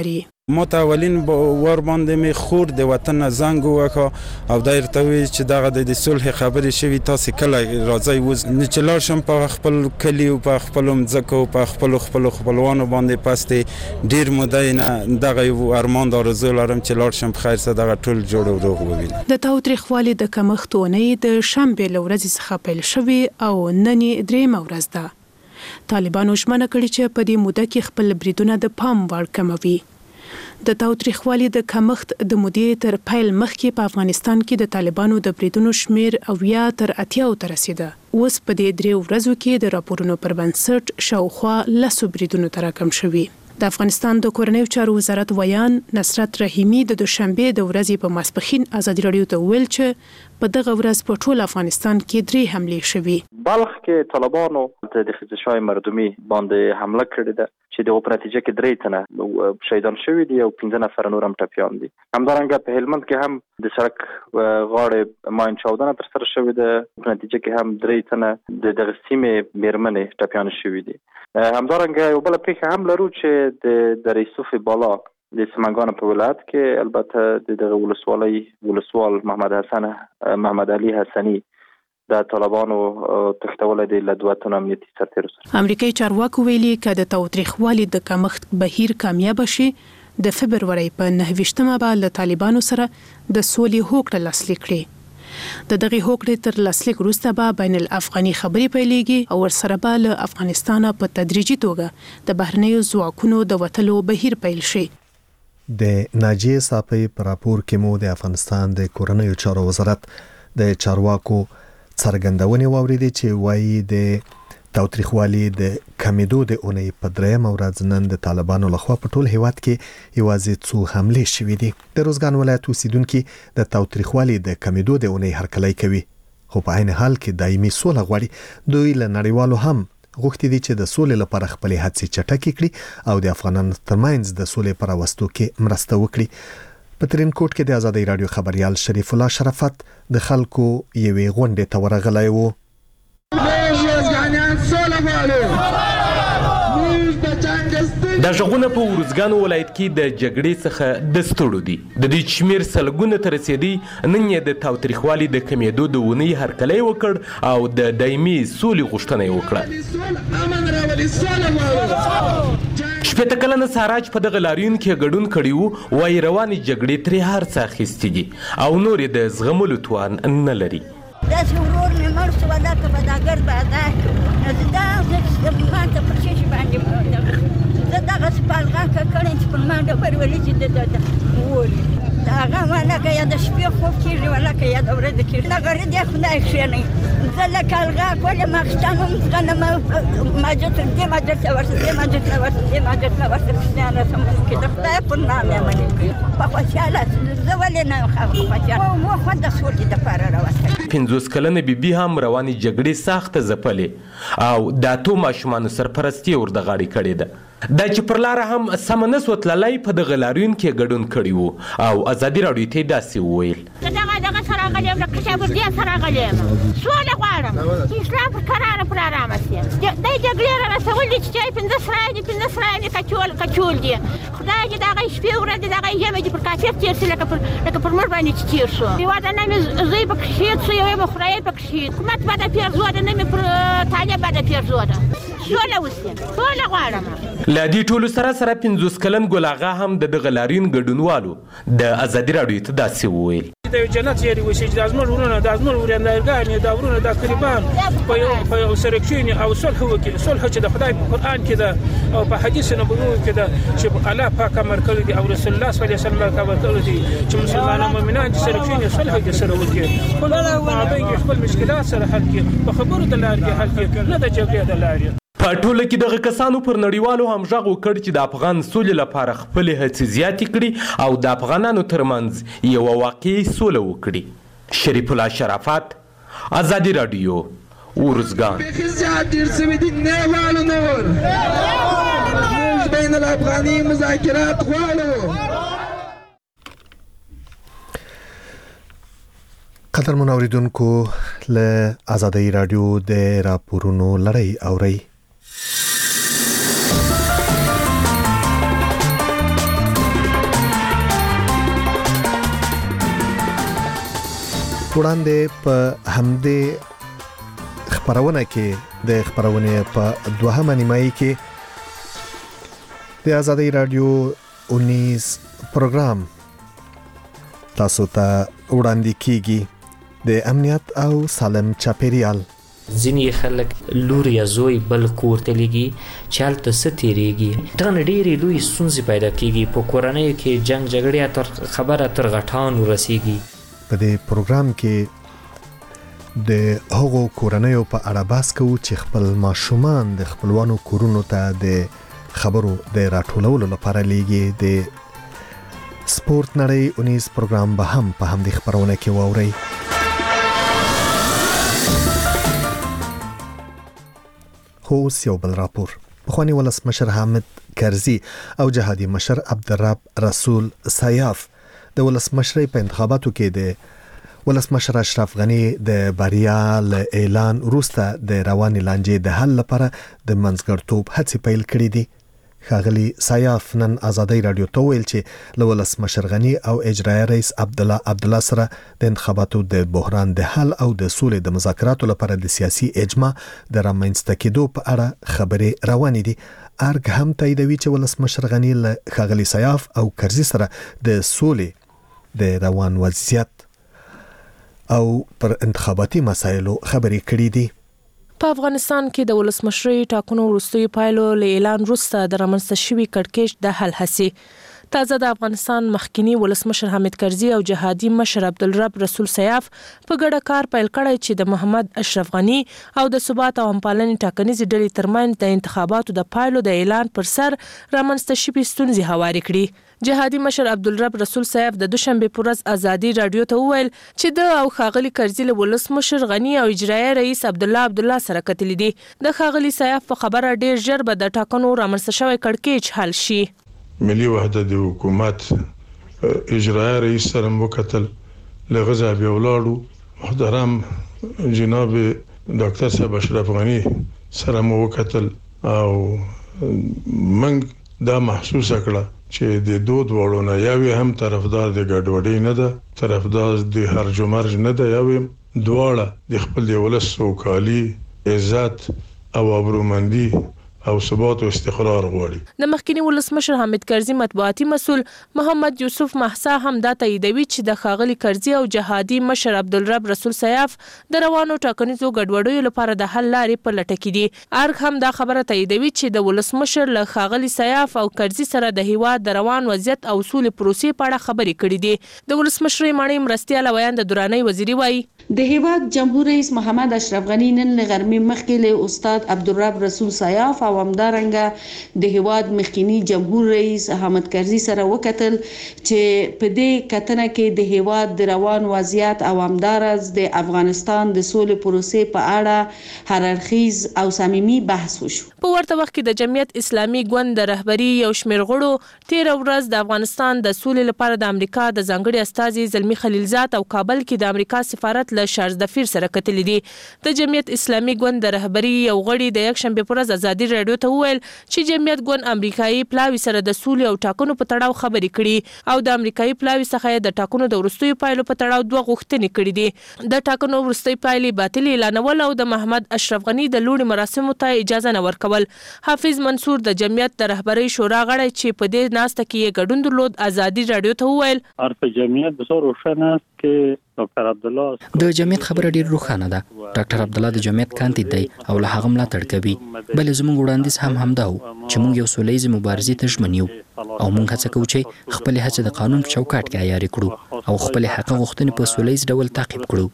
ما ته اولین وار باندې می خور د وطن زنګ وکړه او دا ورته وی چې دغه د صلح خبرې شوي تاسو کله راځي وز نه چلار شم په خپل کلی او په خپل مځکه او په خپل خپل خپلوانو باندې پاستې ډیر مده دغه ارمان دارزو لرم چې لار شم خیر سره دغه ټول جوړ او روغ ووینم. د تاوتریخوالي د کمښتونه د شنبه لورځ څخه پیل شوی او نن درېم ورځ ده. طالبانو ژمنه کړې چې په دې موده کې خپل بریدونه د پام وړ کموي. د تاوتریخوالي د کمښت د مودې تر پیل مخکې په افغانستان کې د طالبانو د بریدونو شمیر او یا تر اتیاو ته رسیده. اوس په دې درې ورځو کې د راپورونو پر بنسټ شاوخوا لسو بریدونو ته راکم شوي. د افغانستان د کورنیو چارو وزارت ویان نصرت رحیمي د دوشنبه د ورځې په ماسپښین ازادي راډیو ته ویل چې په دغه ورځ په ټول افغانستان کې درې حملې شوي. بلخ کې طالبانو د خزشای مردمی باندې حمله کړې ده چې د په نتیجه کې درې تنه شهیدان شوي دي او پنځه نفر نور هم ټپیان دي. همدارنګه په هلمند کې هم د سړک غاړې ماین چاودنه ترسره شوې ده، په نتیجه کې هم درې تنه د دغه سیمې میرمنې ټپیان شوي دي. همدارنګه یو بل پیښه هم لرو چې د د ریسوف بالا د سمنګان په ولایت کې البته د دغه ولسوالۍ ولسوال محمد حسن محمد علي حسني د طالبانو تختول د لدواتونو امنیتي سرتیر سره. امریکایي چارواکو ویلي چې د تاوتریخوالي د کمښت بهیر کامیاب شي د فبرवरी په نهه ویشتمه به له طالبانو سره د سولې هوکړه لاسلیک کړي. د دغه هوکړې تر لاسلیک وروسته به بین الافغاني خبري پیلېږي او ورسره به له افغانستانه په تدریجي توګه د بهرنیو ځواکونو د وټلو بهیر پیل شي. د ناجیه صافی پر راپور کې مو د افغانستان د کورنیو چارو وزارت د چارواکو څرګندونې واوریدي چې وایي د تاوتریخوالي د کمیدو د اونۍ په درېیم ورځ نن د طالبانو لخوا په ټول هیواد کې یوازې څو حملې شوې دي. د روزګان ولایت اوسیدونکو د تاوتریخوالي د کمیدو د اونۍ هرکلی کوي، خو په عین حال کې دایمي سوله غواړي. دوی له نړیوالو هم غوښتي دي چې د سولې لپاره خپل هڅې چټکې کړي او د افغانانو ترمنځ د سولې پر راوستو کې مرسته وکړي. په ترینکوټ کې د آزادۍ رادیو خبريال شریف الله شرافت د خلکو یوې غونډې ته ورغلی و. دا ژغونه په ورزګان ولایت کې د جګړې څخه د ستړو دي. د دې شمیر سلګونه ته رسیدي. نن یې د تاوتریخوالي د کمیدو د اونۍ هرکلی وکړ او د دایمي سولې غوښتنه یې وکړه. شپېته کلنه ساراج په دغه لاریون کې ګډون کړی و، وایي روانې جګړې ترې هر څه اخیستي دي او نور یې د زغملو توان نه لري. داسې ورور مې مړ شو دا که به دا ګرد به ادا کړو دا ما ته پر شیشې باندې زه دغسې پالغان که کړی چې پر ما ډبرې ولې چې د وولي هغه ما لکه یا د شپې خوب کېږي و لکه یا د ورځې کېږي دغه رد یې خدای کښېنوي زه لکه الغاک ولې ماخستان هم زغنم ماجد دې ماجد ته ورسه دې ماجد ته ورسه دې ماجد ته ورسه پسیان رسم کې د خدای پر نام یې منې کوي په خوشحاله زه ولې نه یم خوشحاله مو خو د سولې دپاره راوتلی. پنځوس کلنه بیبي هم روانې جګړې سخته ځپلې او د اتو ماشومانو سرپرستي یې ورته غاړې کړې ده. دا چې پر لاره هم سمه نه سوه تللی په دغه لاریون کې ګډون کړي وو او ازادي راډیو ته یې داسې وویل. زه دغه دغه سره راغلی یم لکه کشابردین سره راغلی یم سوله غواړم چې اسلام پر کراره پر ارامه سي. دی جګړې را رسولي دي چې چای پنځه سرای دي پنځه سرای دي کچول کچول دي. خدای دې دغه شپې ورځې دغه ژمې دې پر کافر تېر سي لکه پر لکه پر موږ باندې چې تېر شو. یوازې نه مې زوی پکې شهید شو یو یې مې خدای پکې شهید حکومت به د پیرزو ده نه مې پر طالب به د پیرزو ده. سوله وسي سوله غواړم. له دې ټولو سره سره پنځوس کلن ګل اغا هم د دغه لاریون ګډونوالو د ازادي راډیو ته داسې وویل. د یو جنت یې وشي چې د زموږ ورونه د زموږ وریندارګانې د ورونه د قربان په یو په یو سره کښېني او صلح وکړي. صلح چې د خدای په قرآن کې ده او په حدیث نبوي کې ده چې الله پاک امر کړی دی او رسول الله صلی الله علیه وسلم امر کړی دی چې مسلمانان مؤمنان چې سره کښېني صلح دې سره وکړي. خپل مابین خپل مشکلات سره حل کړي، په خبرو د لارې حل کړي، نه د جګړې د لارې. په ټوله کې دغه کسانو پر نړیوالو هم غږ وکړ چې د افغان سولې لپاره خپلې هڅې زیاتې کړي او د افغانانو ترمنځ یوه واقعي سوله وکړي. شریف الله شرافت، ازادي راډیو، ورزګان. ډېر سوي دي نه غواړو نور موږ بین الافغاني مذاکرات غواړو. قدرمن اوریدونکو له آزادۍ رادیو د راپورونو لړۍ اورئ. وړاندې په همدې خبرونه کې د خبرونه په دوهمه نیمایي کې د آزادۍ رادیو انیس پروګرام تاسو ته وړاندې کیږي د امنیت او سالم چاپیریال. ځینې خلک لور یا زوی بل کور ته لېږي چې هلته څه تېرېږي. دغه نه ډېرې لویې ستونزې پیدا کېږي. په کورنیو کې جنګ جګړې تر خبره تر غټانو رسېږي. په دې پروګرام کې د هغو کورنیو په اړه بحث کوو چې خپل ماشومان د خپلوانو کورونو ته د خبرو د راټولولو لپاره لېږي. د سپورت نړۍ اونیز پروګرام به هم په همدې خبرونه کې واورئ. خو اوس یو بل راپور. پخوانی ولسمشر حامد کرزي او جهادي مشر عبدالرب رسول سیاف د ولسمشرۍ په انتخاباتو کې د ولسمشر اشرف غنی د بریا له اعلان وروسته د روانې لانجې د حل لپاره د منځګړتوب هڅې پیل کړې دي. ښاغلي سیاف نن آزادۍ رادیو ته ویل چې له ولسمشر غنی او اجرایي رئیس عبدالله عبدالله سره د انتخاباتو د بحران د حل او د سولې د مذاکراتو لپاره د سیاسي اجماع د رامنځته کېدو په اړه خبرې روانې دي. ارګ هم تاییدوي چې ولسمشر غنی له ښاغلي سیاف او کرزي سره د سولې د روان وضعیت او پر انتخاباتي مسایلو خبرې کړې دي. په افغانستان کې د ولسمشرۍ ټاکنو وروستیو پایلو له اعلان وروسته د رامنځته شوي کړکېچ د حل هڅې. تازه د افغانستان مخکنی ولسمشر حامد کرزي او جهادي مشر عبدالرب رسول سیاف په ګډه کار پیل کړی چې د محمد اشرف غنی او د ثبات او همپالنې ټاکنیزې ډلې ترمنځ د انتخاباتو د پایلو د اعلان پر سر رامنځته شوي ستونزې هوارې کړي. جهادي مشر عبدالرب رسول سیاف د دوشنبه پر ورځ آزادي رادیو ته وویل چې د او ښاغلي کرزي له ولسمشر غنی او اجرایي رئیس عبدالله عبدالله سره کتلي دي. د ښاغلي سیاف په خبره ډیر ژر به د ټاکنو رامنځته شوی کړکېچ حل شي. ملي وحدت د حکومت اجرایي رئیس سره وکتل، لغزا بیا ولاړو، محترم جناب ډاکټر صاحب اشرف غنی سره وکتل او منګ دا محسوس کړه چې د دوه وړو نه یوې هم طرفدار د ګډوډۍ نه ده، طرفدار د هرج و مرج نه ده، یوې دواړه د خپل د ولس سوکالي، عزت او ابرومندي او ثبات او استقرار غواړي. د مخکنی ولسمشر حامد کرزي مطبوعاتي مسؤل محمد یوسف محسا هم دا تاییدوي چې د ښاغلي کرزي او جهادي مشر عبدالرب رسول سیاف د روانو ټاکنیزو ګډوډیو لپاره د حل لارې په لټه کې دي. ارګ هم دا خبره تاییدوي چې د ولسمشر له ښاغلي سیاف او کرزي سره د هیواد د روان وضعیت او سولې پروسې په اړه خبرې کړې دي. د ولسمشرۍ ماڼۍ مرستیال ویان د دوراني وزیري وایي د هیواد جمهور رئیس محمد اشرف غنی نن له غرمې مخکې له استاد عبدالرب رسول سیاف او همدارنګه د هیواد مخکنی جمهور رئیس حامد کرزي سره وکتل چې په دې کتنه کې د هیواد د روان وضعیت او همدارز د افغانستان د سولې پروسې په اړه هر اړخیز او صمیمي بحث وشو. په ورته وخت کې د جمعیت اسلامي ګوند د رهبری یو شمېر غړو تیر ورځ د افغانستان د سولې لپاره د امریکا د ځانګړي استازي زلمی خلیلزاد او کابل کې د امریکا سفارت له شارز دفیر سره کتلې دي. د جمعیت اسلامي ګوند د رهبری یو غړي د یک شنبه پر ورځ آزادي رادیو ته وویل چې جمعیت ګوند امریکایي پلاوي سره د سولې او ټاکنو په تړاو خبرې کړي او د امریکایي پلاوي څخه د ټاکنو د وروستیو پایلو په تړاو دوه غوښتنې کړې دي. د ټاکنو وروستۍ پایلې باطل اعلانول او د محمد اشرف غنی د لوړ مراسمو ته اجازه نه ورکول. حافظ منصور د جمعیت د رهبری شورا غړی چې په دې ناسته کې یې ګډون درلود آزادي رادیو ته وویل حرف جمعیت بسیار روشن است که ډاکټر عبدالله د جمعیت خبره ډیر روښانه ده. ډاکټر عبدالله د جمعیت کاندید دی او له هغه ملاتړ کوي. بل زموږ وړاندیز هم همدا و چې موږ یو سولهییزې مبارزې ته ژمن یو او موږ هڅه کوو چې خپل هڅې د قانون په چوکاټ کې عیاري کړو او خپل حق غوښتنې په سولهییز ډول تعقیب کړو.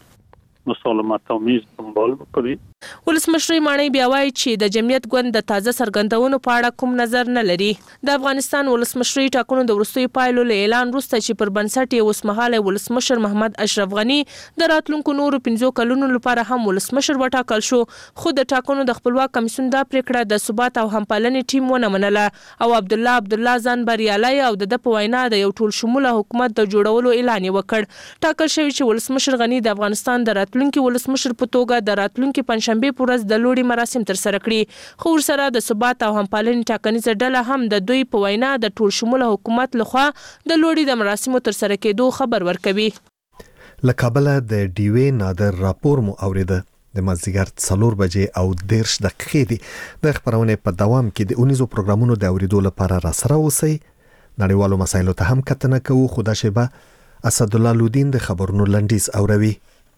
مسالمت آمیز دنبال بکنید. ولسمشرۍ ماڼۍ بیا وایي چې د جمعیت ګوند د تازه څرګندونو په اړه کوم نظر نه لري. د افغانستان ولسمشرۍ ټاکنو د وروستیو پایلو له اعلان وروسته چې پر بنسټ یې اوسمهالی ولسمشر محمد اشرف غني د راتلونکو نورو پنځو کلونو لپاره هم ولسمشر وټاکل شو، خو د ټاکنو د خپلواک کمیسیون دا پریکړه د ثبات او همپالنې ټیم ونه منله او عبدالله عبدالله ځان بریالی او د ده په وینا د یو ټول شموله حکومت د جوړولو اعلان یې وکړ. ټاکل شوی چې ولسمشر غني د افغانستان د راتلونکي ولسمشر په توګه د راتلونکي پنځشنبې په ورځ د لوړي مراسم ترسره کړي، خو ورسره د ثبات او همپالنې ټاکنیزه ډله هم د دوی په وینا د ټول شموله حکومت لخوا د لوړي د مراسمو ترسره کېدو خبر ورکوي. له کابل د ډیوې نادر راپور مو اوریده. د مازدیګر څلور بجې او دیرش دقیقې دي. د خبرونې په دوام کې د اونیزو پروګرامونو د اوریدو لپاره را سره اوسئ. نړیوالو مسایلو ته هم کتنه کوو، خو دا شیبه اسدالله لودین د خبرونو لنډیز اوروي.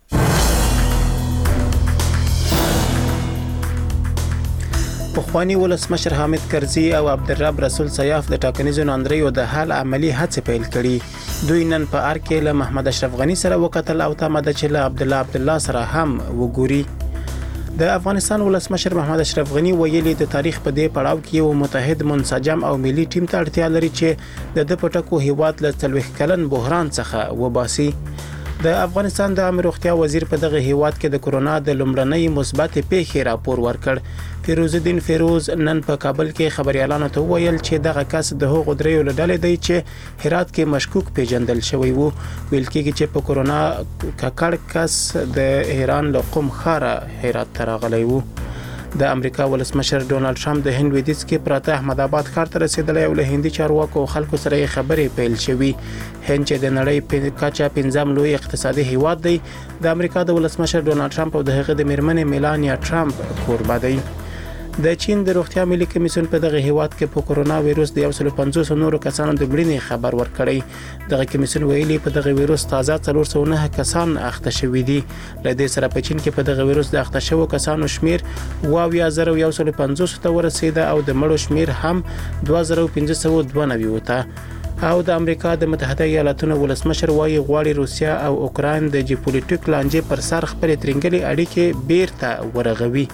پخوانی ولسمشر حامد کرزي او عبدالرب رسول سیاف د ټاکنیزو ناندریو د حل عملی هڅې پیل کړي. دوی نن په ار کې له محمد اشرف غنی سره وکتل او تمه ده چې له عبد الله عبد الله سره هم وګوري. د افغانستان ولسمشر محمد اشرف غنی ویلي د تاریخ په دې پړاو کې یو متحد منسجم او ملي ټیم ته اړتیا لري چې د د پټکو هیواد له څلوېښت کلن بحران څخه وباسي. د افغانستان د عامه روغتیا وزیر په دغه هیواد کې د کورونا د لومړنۍ مثبت پیښې راپور ورکړ. فیروز الدین فیروز نن په کابل کې خبريالانو ته ویل چې دغه کس د هغو دریو له ډلې دی چې هرات کې مشکوک پیژندل شوی وو. ویل کېږي چې په کورونا ککړ کس د ایران له قم ښاره هرات ته راغلی وو. د امریکا ولسمشر ډونالد ټرمپ د هند ویدیځ کې پراته احمد آباد ښار ته رسیدلی او له هندي چارواکو خلکو سره یې خبرې پیل شوي. هند چې د نړۍ په کچه پنځم لوی اقتصادي هیواد دی، د امریکا د ولسمشر ډونالد ټرمپ او د هغه د میرمنې میلانیا ټرمپ کوربه دی. د چین د روغتیا ملي کمیسیون په دغه هیواد کې په کورونا وایروس د یو سل او پنځوس نورو کسانو د مړینې خبر ورکړی. دغه کمیسیون ویلي په دغه وایروس تازه څلور سوه نه کسان اخته شوي دي. له دې سره په چین کې په دغه وایروس د اخته شوو کسانو شمیر اووه اویا زره یو سل او پنځوس ته ورسېده او د مړو شمیر هم دوه زره پنځه سوه دوه نوي ته. او د امریکا د متحده ایالاتونو ولسمشر وایي غواړي روسیا او اوکراین د جیوپولیټیک لانجې پر سر خپل ترنګلي اړیکې بیرته ورغوي.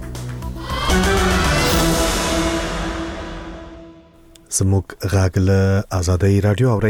زموږ غږ له آزادۍ رادیو اورئ.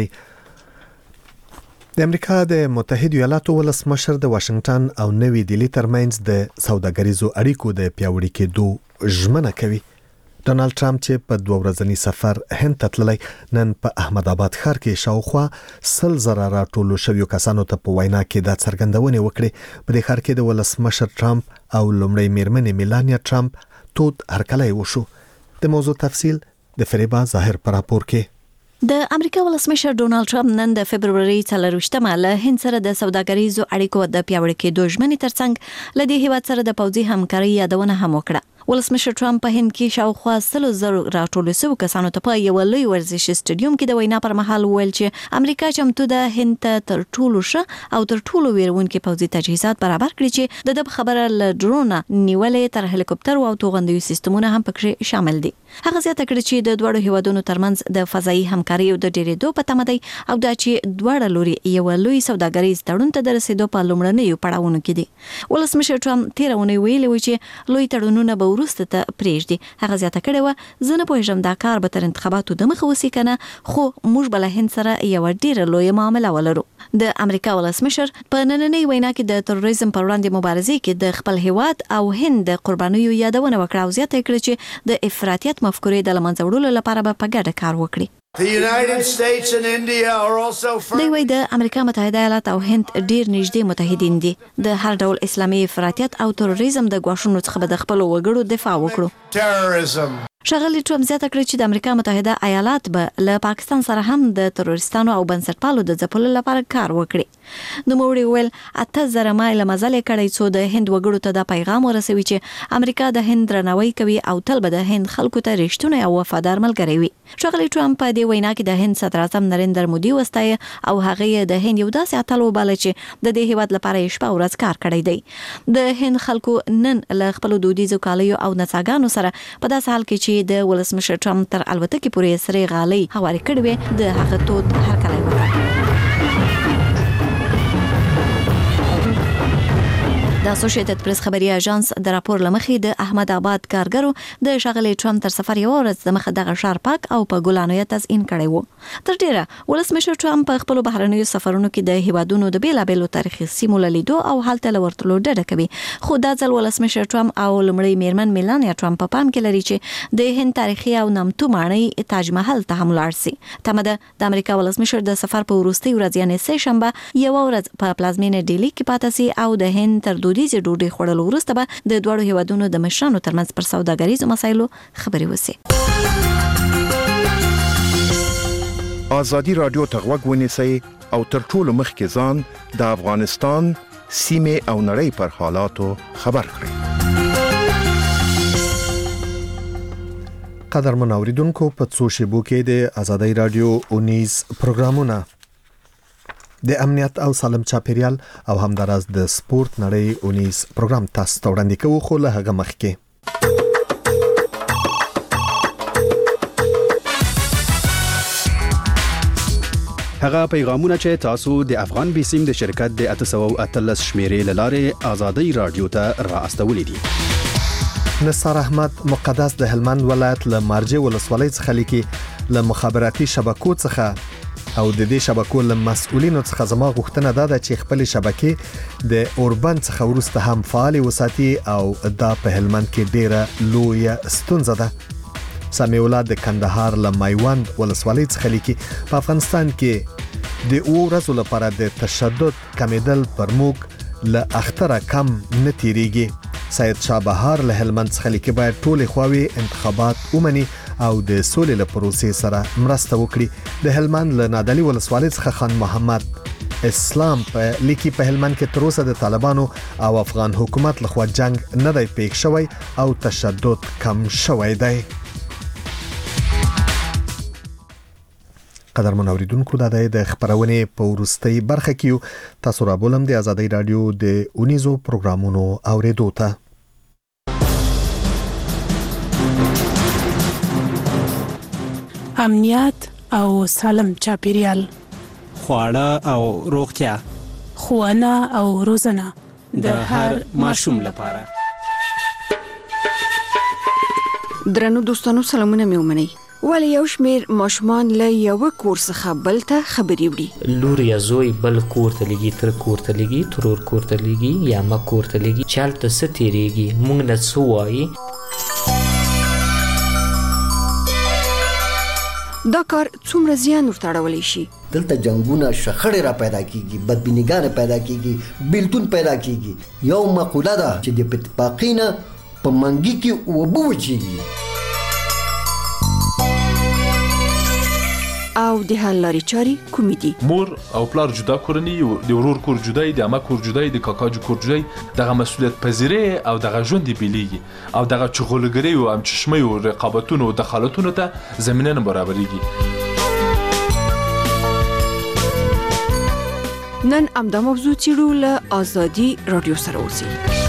د امریکا د متحده ایالاتو ولسمشر د واشنگټن او نوي ډیلی ترمنځ د سوداګریزو اړیکو د پیاوړي کېدو ژمنه کوي. ډونالد ټرمپ چې په دوه ورځني سفر هند ته تللی، نن په احمد آباد ښار کې شاوخوا سل زره راټولو شویو کسانو ته په وینا کې دا څرګندونې وکړې. په دې ښار کې د ولسمشر ټرمپ او لومړۍ میرمنې میلانیا ټرمپ تود هرکلی وشو. د موضوع تفصیل د فریبا ظاهر پر راپور کې. د امریکا ولسمشر ډونالد ټرمپ نن د فبرवरी څلرویشتمه له هند سره د سوداګریزو اړیکو د پیاوړي کېدو ژمنې ترڅنګ له دې هیواد سره د پوځي همکارۍ یادونه هم وکړه. ولسمشر ټرمپ په هند کې شاوخوا سلو زرو راټول شوو کسانو ته په یو لوی ورزش سټډیوم کې د وینا پر مهال ویل چې امریکا چمتو ده هند ته تر ټولو ښه او تر ټولو ویرونکي پوځي تجهیزات برابر کړي چې د د خبره له ډرون نیولې تر هلیکوپټر او توغندیو سیستمونه هم پکې شامل دي. هغه زیاته کړي چې د دوړو هیوادونو ترمنځ د فضایي همکارۍ او د ډیرېدو په تمه دی او دا چې دوړه لوري یو لوی سوداګریز تړون ته د رسیدو په لومړنیو پړاوونو کې دي. ولسمشر ټرمپ تیرونه ویلي و چې لوی تړونونه به ورسته ته پریږدي. هغه زیاته کړې و زه نه پوهیږم دا کار به تر انتخاباتو د مخه وسی کنه، خو موږ بل هند سره یو ډیره لوی معامله ولرو. د امریکا ولسمشر په نننۍ وینا کې د تروریزم پر وړاندې مبارزې کې د خپل هیواد او هند د قربانیو یادونه وکړه او زیاته کړې چې د افراطیت مفکورې د لمنځه وړلو لپاره به په ګډه کار وکړي. The United States and India are also دوی وایي د امریکا متحده ایالات او هند ډیر نږدې متحدین دي. د هر ډول اسلامي افراطیت او تروریزم د ګواښونو څخه به د خپل وګړو دفاع وکړو. terrorism. ښاغلي ټرمپ زیاته کړې چې د امریکا متحده ایالات به له پاکستان سره هم د تروریستانو او بنسټپالو د ځپلو لپاره کار وکړي. نوموړي ویل اته زره مایله مزل کړی څو د هند وګړو ته دا پیغام ورسوي چې امریکا د هند درناوی کوي او تل به د هند خلکو ته رښتونی او وفادار ملګری وي. ښاغلي ټرمپ په دې وینا کې د هند صدر اعظم نریندر مودي وستایه او هغه د هند یو داسې اتل وباله چې د دې هیواد لپاره یې شپه ورځ کار کړی دی. د هند خلکو نن له خپل دودیزو کالیو او نڅاګانو سره په داسې حال کې چې د ولسمشر ټرمپ تر الوتکې پورې سرې غالۍ هوارې کړې وې د هغه تود هرکلی وکړ. د اسوسییټډ پریس خبري اژانس د راپور لمخې د احمد آباد کارګرو د شغلې ټرمپ تر سفر یو ورځ د مخه دغه شهر پاک او په ګلانو تزئین کړی وو. تر ډیره ولسمشر ټرمپ په خپل بهرنیو سفرونو کې د هیوادونو د بیلابېلو تاریخي سیمو لیدو او حالت لورتلو ډډه کوي. خو دا ځل ولسمشر ټرمپ او لومړی میرمن میلانیا ټرمپ په پام کې لري چې د هند تاریخي او نامتو ماڼۍ تاج محل ته هم لاړ شي. تمه ده د امریکا ولسمشر د سفر په وروستي ورځ یعنې سه شنبه یو ورځ په پلازمینه ډیلی کې پاتې شي او د هند تر دودیزه ډوډۍ خوړلو وروسته به د دوړو هیوادونو د مشرانو ترمنځ پر سوداګریزو مسایلو خبرې وشي. آزادی رادیو ته غوږ ونیسئ او تر ټولو مخکې ځان د افغانستان سیمه او نړۍ پر حالاتو خبر کړئ. قدرمن اوریدونکو، په څو شیبو کې د آزادۍ رادیو اونیز پروګرامونه د امنیت او سالم چاپیریال او همداراز د سپورت نړۍ اونیز پروګرام تاسو ته وړاندې کوو، خو له هغه مخکې هغه پیغامونه چې تاسو د افغان بیسیم د شرکت د اته سوه اتلس شمیرې لاره آزادۍ رادیو ته را استولې دي. نصار احمد مقدس د هلمند ولایت له مارجه ولسوالۍ څخه لیکي، له مخابراتي شبکو څخه او د دې شبکو له مسؤلینو څخه زما غوښتنه ده چې خپل شبکې د اوربند څخه ورسته هم فعال وساتي او دا په هلمند کې ډیره لویه ستونزه ده. سامي الله د کندهار له مایوند ولسوالۍ څخه لیکي، په افغانستان کې د او ورځو لپاره د تشدد کمیدل پر موږ له اختره کم نه تیریږي. سید شاه بهار له هلمند څخه لیکي، باید ټول خواوې انتخابات ومني او د سولې له پروسې سره مرسته وکړي. د هلمند له نادعلي ولسوالۍ څخه خان محمد اسلام په لیکي، په هلمند کې تر اوسه د طالبانو او افغان حکومت لخوا جنگ نه دی پیښ شوی او تشدد کم شوی دی. قدرمن اوریدونکو، دا د خبرونه په ورستۍ برخه کې تاسو را بولم د آزادۍ رادیو د اونیزو پروګرامونو اوریدو ته. امنیت او سالم چاپیریال، خواړه او روغتیا، ښوونه او روزنه د هر ماشوم لپاره. درنو دوستانو، سلامونه مې ومنئ. ولی یو شمیر ماشومان له یو کور څخه بل ته خبري وړي، لور یا زوی بل کور ته لګي، تر کور ته لګي، ترور کور ته لګي یا ما کور ته لګي، چالت ستیریږي، مونږ نه سوای. دا کار څومره زیان ورته اړولی شي؟ دلته جنگونه، شخړې را پیدا کیږي، بدبینیګان پیدا کیږي، بیلتون پیدا کیږي. یو مقوله ده چې د اتفاقینه په منګي کې وبو وچیږي. او د حل لارې چاري کومې دي؟ مور او پلار جدا کورنی، د ورور کور جدای، د عمه کور جدای، د کاکا کور جدای، دغه مسؤلیت پذیری او دغه ژوند بیلیږي او دغه چغولګری او ام چشمه او رقابتونو او دخالتونو ته زمينه نه برابرېږي. نن امدا موضوع چیرو له آزادی رادیو سره اوسئ.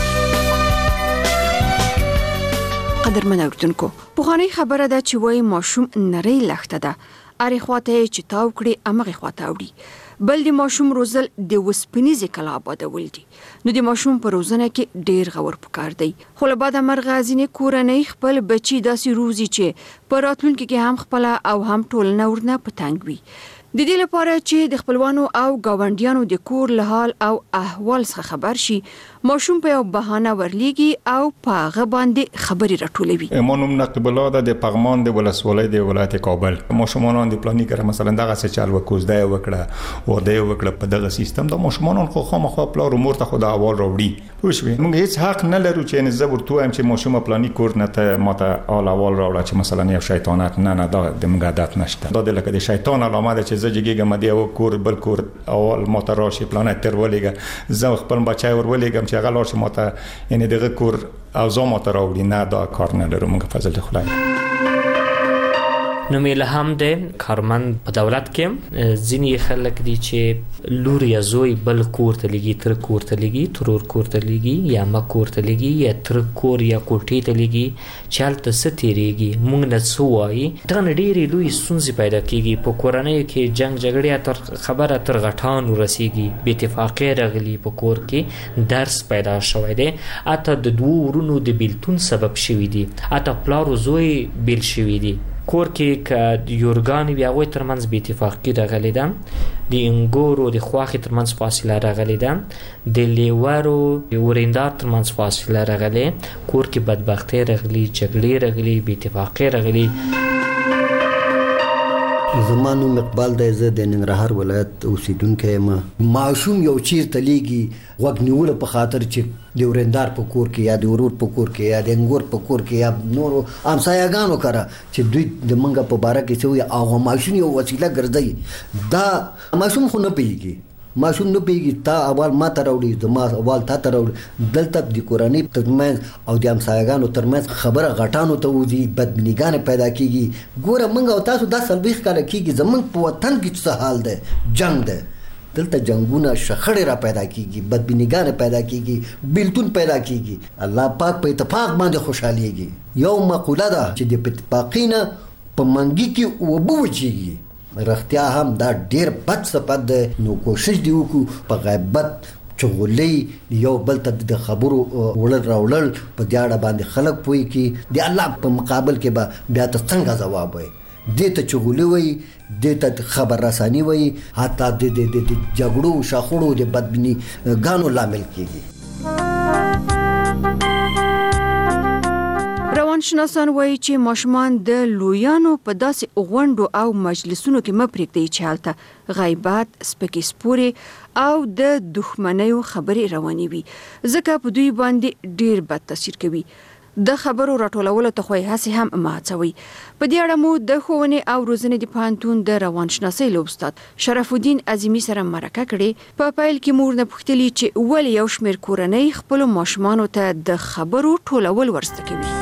قدرمن اوریدونکو، پوښتنه خبره ده چې وای ماشوم نری لخته ده، اری خواته چې تاو کړي امغه خواته وړي، بل د ماشوم روزل د وسپنیزي کلا آبادول دي. نو د ماشوم په روزنه کې ډیر غور پکار دی. خو له بعد مرغه ځینې کورنۍ خپل بچي داسې روزي چې په راتلونکي کې هم خپل او هم ټولنه ورنه پتنګ وي. د دې لپاره چې د خپلوانو او گاونډیانو د کور له حال او احوال څخه خبر شي، ماشوم په یو بهانه ورلیږي او په هغه باندې خبري راټولوي. مونږ نقیب الله د پغمان د ولسوالۍ د ولایت کابل ماشومان د پلاني کړه مثلا دغه څه چل وکوزده وکړه او د وکړه په دغه سیستم د ماشومان خو خامخا پلار امور ته خدا اول راوړي. پوښوي موږ هیڅ حق نه لرو چې نه زبر تو هم چې ماشوم پلاني کور نه ته ماته اول اول راوړه چې مثلا یو شیطانت نه نه دا د موږ عادت نشته. دا د لکه د شیطان علامه ده چې زجګه مدي او کور بل کور اول ماته راشي پلانټ تر ولېګه زه خپل بچای ور ولېګم چې هغه لار ماته یعنی دغه کور او زه ماته راوړي نه دا کار نه لرم موږ فضل خدای. نو مې هم د کارمند په دولت کې ځینې خلک دي چې لور یا زوی بل کور ته لګي، تر کور ته لګي، ترور کور ته لګي یا ما کور ته لګي یا تر کور یا کوټې ته لګي، چالت ستیریږي، مونږ نه سوای. دا ډېری لوی ستونزې پیدا کیږي په کورنۍ کې، جنگ جګړې تر خبره تر غټان ورسیږي، بې اتفاقي راغلي په کور کې، درس پیدا شوی دی، اته د دوه ورونو د بیلتون سبب شوی دی، اته پلار او زوی بیل شوی دی. کور کې ک یورګان بیا وې ترمنځ بې اتفاقي راغلي ده، د انګورو د خواخې ترمنځ فاصله راغلي ده، د لیورو د ورېندار ترمنځ فاصله راغلي، کور کې بدبختي راغلي، جګړې راغلي، بې اتفاقي راغلي. زما نوم اقبال دی، زه د ننګرهار ولایت اوسیدونکی یم. ماشوم یو چیرته لیږي غوږ نیولو په خاطر چې د ورندار په کور کې یا د ورور په کور کې یا د انګور په کور کې یا نورو همسایه‌ګانو کره چې دوی د منګه په باره کې څه وایي، هغه ماشوم یو وسیله ګرځوي. دا ماشوم خو نه پوهېږي، ماشوم نه پوهېږي تا اول ما ته راوړي، زما اول تا ته راوړي. دلته د کورنۍ ترمنځ او د همسایه‌ګانو ترمنځ خبره غټانو ته وځي، بدبینیګانې پیدا کېږي. ګوره موږ او تاسو دا څلوېښت کاله کېږي زموږ په وطن کې څه حال دی، جنګ دی. دلته جنگونه شخړې را پیدا کیږي، بدبینیګانې پیدا کیږي، بیلتون پیدا کیږي. الله پاک په اتفاق باندې خوشحاليږي. یو مقوله ده چې د اتفاقی نه په منګي کې اوبه وچیږي. رښتیا هم دا ډیر بد صفت ده. نو کوشش دی وکړو په غیبت چغولې یو بل ته د خبرو وړل راوړل په دې اړه باندې خلک پوي کې د الله په مقابل کې به بیا ته څنګه جواب وي. دې ته چغولې وي، دې ته خبر رساني وي، حتی د د د جګړو شاخړو د بدبینی ګانو لامل کیږي. روانشناسان وایي چې ماشومان د لویانو په داسې غونډو او مجلسونو کې مه پرېږدئ چې هلته غیبت، سپکې سپورې او د دښمنیو خبرې روانې وي، ځکه په دوی باندې ډیر بد تاثیر کوي. د خبرو راټولولو ته خو یې هسې هم مه هڅوئ. په دې اړه مو د ښوونې او روزنې د پوهنتون د روانشناسۍ له استاد شرف الدین عظیمي سره مرکه کړې. په پیل کې مور نه پوښتلي چې ولې یو شمېر کورنۍ خپلو ماشومانو ته د خبرو ټولول ورزده کوي.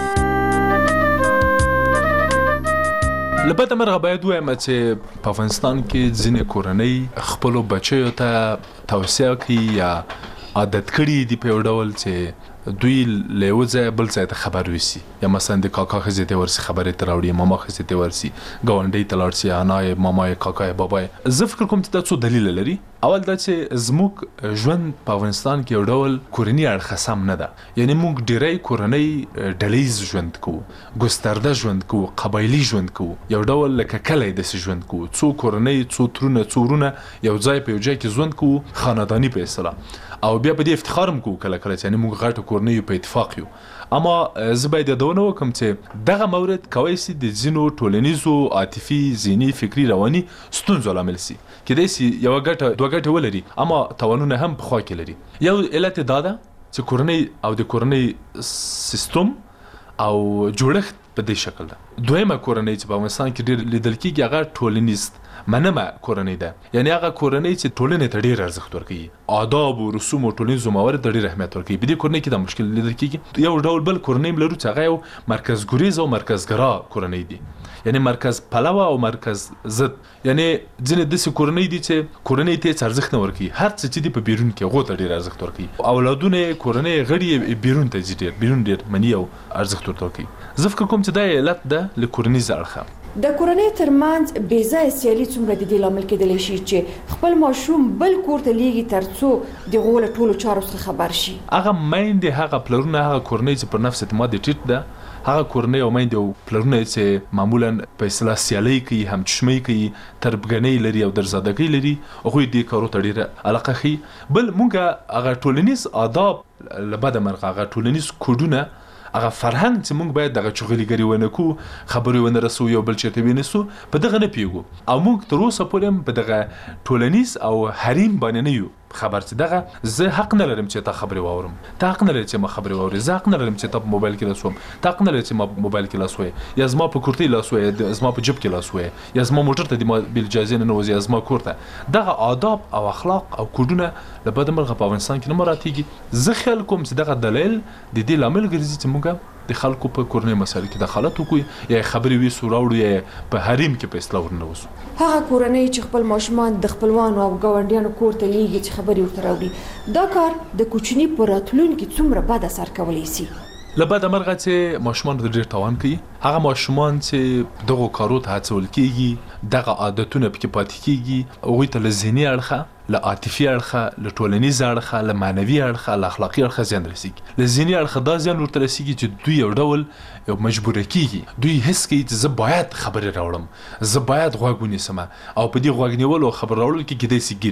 له بده مرغه باید ووایم چې په افغانستان کې ځینې کورنۍ خپلو بچیو ته توصیه کوي یا عادت کړي دي په یو ډول چې دوی له یو ځای بل ځای ته خبر ویسي، یا مثلا د کاکا ښځې ته ورسي خبرې ته راوړي، ماما ښځې ته ورسي، ګاونډۍ ته لاړ سي، انایې، مامایې، کاکایې، بابایې. زه فکر کوم چې دا څو دلیل لري. اول دا چې زموږ ژوند په افغانستان کې یو ډول کورني اړخ سم نه ده. یعنی موږ ډیری کورنۍ ډلیز ژوند کوو، ګسترده ژوند کوو، قبایلي ژوند کوو، یو ډول لکه کلی داسې ژوند کوو. څو کورنۍ، څو ترونه، څو ورونه یو ځای په یو ځای کې ژوند کوو، خانداني په اصطلاح. او بیا په دې افتخار هم کوو کله کله چې یعنې موږ غټه کورنۍ یو، په اتفاق یو. اما زه باید یادونه وکړم چې دغه مورد کولی سي د ځینو ټولنیزو، عاطفي، ذهني، فکري، رواني ستونزو لامل سي. کیدای سي یوه ګټه دوه ګټې ولري، اما تاوانونه هم په خوا کې لري. یو علت دا ده چې کورنۍ او د کورنۍ سیستم او جوړښت په دې شکل ده. دویمه کورنۍ چې په افغانستان کې ډېر لیدل کېږي هغه ټولنیز منمه کورنۍ ده. یعنی هغه کورنۍ چې ټولنې ته ډېر ارزښت ورکوي، آداب او رسوم او ټولنیزو موارد ته ډېر اهمیت ورکوي. په دې کورنۍ کې دا مشکل لیدل کېږي. یو ډول بل کورنۍ لرو چې هغه یو مرکزګریز او مرکزګرا کورنۍ دي، یعنی مرکز پلوه او مرکز ضد. یعنی ځینې داسې کورنۍ دي چې کورنۍ ته هېڅ ارزښت نه ورکوي، هر څه چې دي په بیرون کې هغو ته ډېر ارزښت ورکوي. اولادونه یې، کورنۍ یې غړي یې بیرون ته ځي، ډېر بیرون ډېر مني او ارزښت ورته ورکوي. زه فکر کوم چې دا علت ده له کورنیز اړخه. د کورنۍ ترمنځ بې ځایه سیالي څومره د دې لامل کېدلی شي چې خپل ماشوم بل کور ته لیږي تر څو د هغو له ټولو چارو څخه خبر شي؟ هغه میندې، هغه پلرونه، هغه کورنۍ چې پر نفس اعتماد یې ټیټ ده، هغه کورنۍ او میندې او پلرونه چې معمولا په اصطلاح سیالۍ کوي، همچشمۍ کوي، تربګنۍ لري او درزادګۍ لري، هغوی دې کارو ته ډېره علاقه ښیي. بل موږ هغه ټولنیز آداب له بده مرغه، هغه ټولنیز کوډونه، هغه فرهنګ چې موږ باید دغه چغليګري ونه کو، خبرې ونه رسو، یو بل چېرته ونیسو، په دغه نه پوهېږو. او موږ تر اوسه پورې هم په دغه ټولنیز او حریم باندې نه یو خبر چې دغه زه حق نه لرم چې تا خبرې واورم، تا حق نه لري چې ما خبرې واوري، زه حق نه لرم چې تا په موبایل کې لاس وهم، تا حق نه لري چې ما موبایل کې لاس ووهې، یا زما په کورتۍ لاس ووهې، زما په جب کې لاس ووهې، یا زما موټر ته دې ما بې اجازې نه ننوځي، یا زما کور ته. دغه آداب او اخلاق او کوډونه له بده مرغه په افغانستان کې نه مراعاتېږي. زه خیال کوم چې دغه دلایل د دې لامل ګرځي چې موږ د خلکو په کورنۍ مسایلو کې دخالت وکړو، یا خبرې ویسو راوړو، یا په حریم کې په اصطلاح ورننوځو. هغه کورنۍ چې خپل ماشومان د خپلوانو او ګاونډیانو کور ته لیږي چې خبرې ورته راوړي، دا کار د کوچني په راتلونکي څومره بد اثر کولی شي؟ له بده مرغه چې ماشومانو ته ډېر تاوان کوي. هغه ماشومان چې دغو کارو ته هڅول کېږي، دغه عادتونه پکې پاتې کېږي، هغوی ته له ذهني اړخه، له عاطفي اړخه، له ټولنیز اړخه، له معنوي اړخه، له اخلاقي اړخه زیان رسېږي. له ذهني اړخه دا زیان ورته رسېږي چې دوی یو ډول یو مجبوره کېږي، دوی حس کوي چې زه باید خبرې راوړم، زه باید غوږ ونیسم، او په دې غوږ نیولو او خبر راوړلو کې کیدای شي ګیر شي.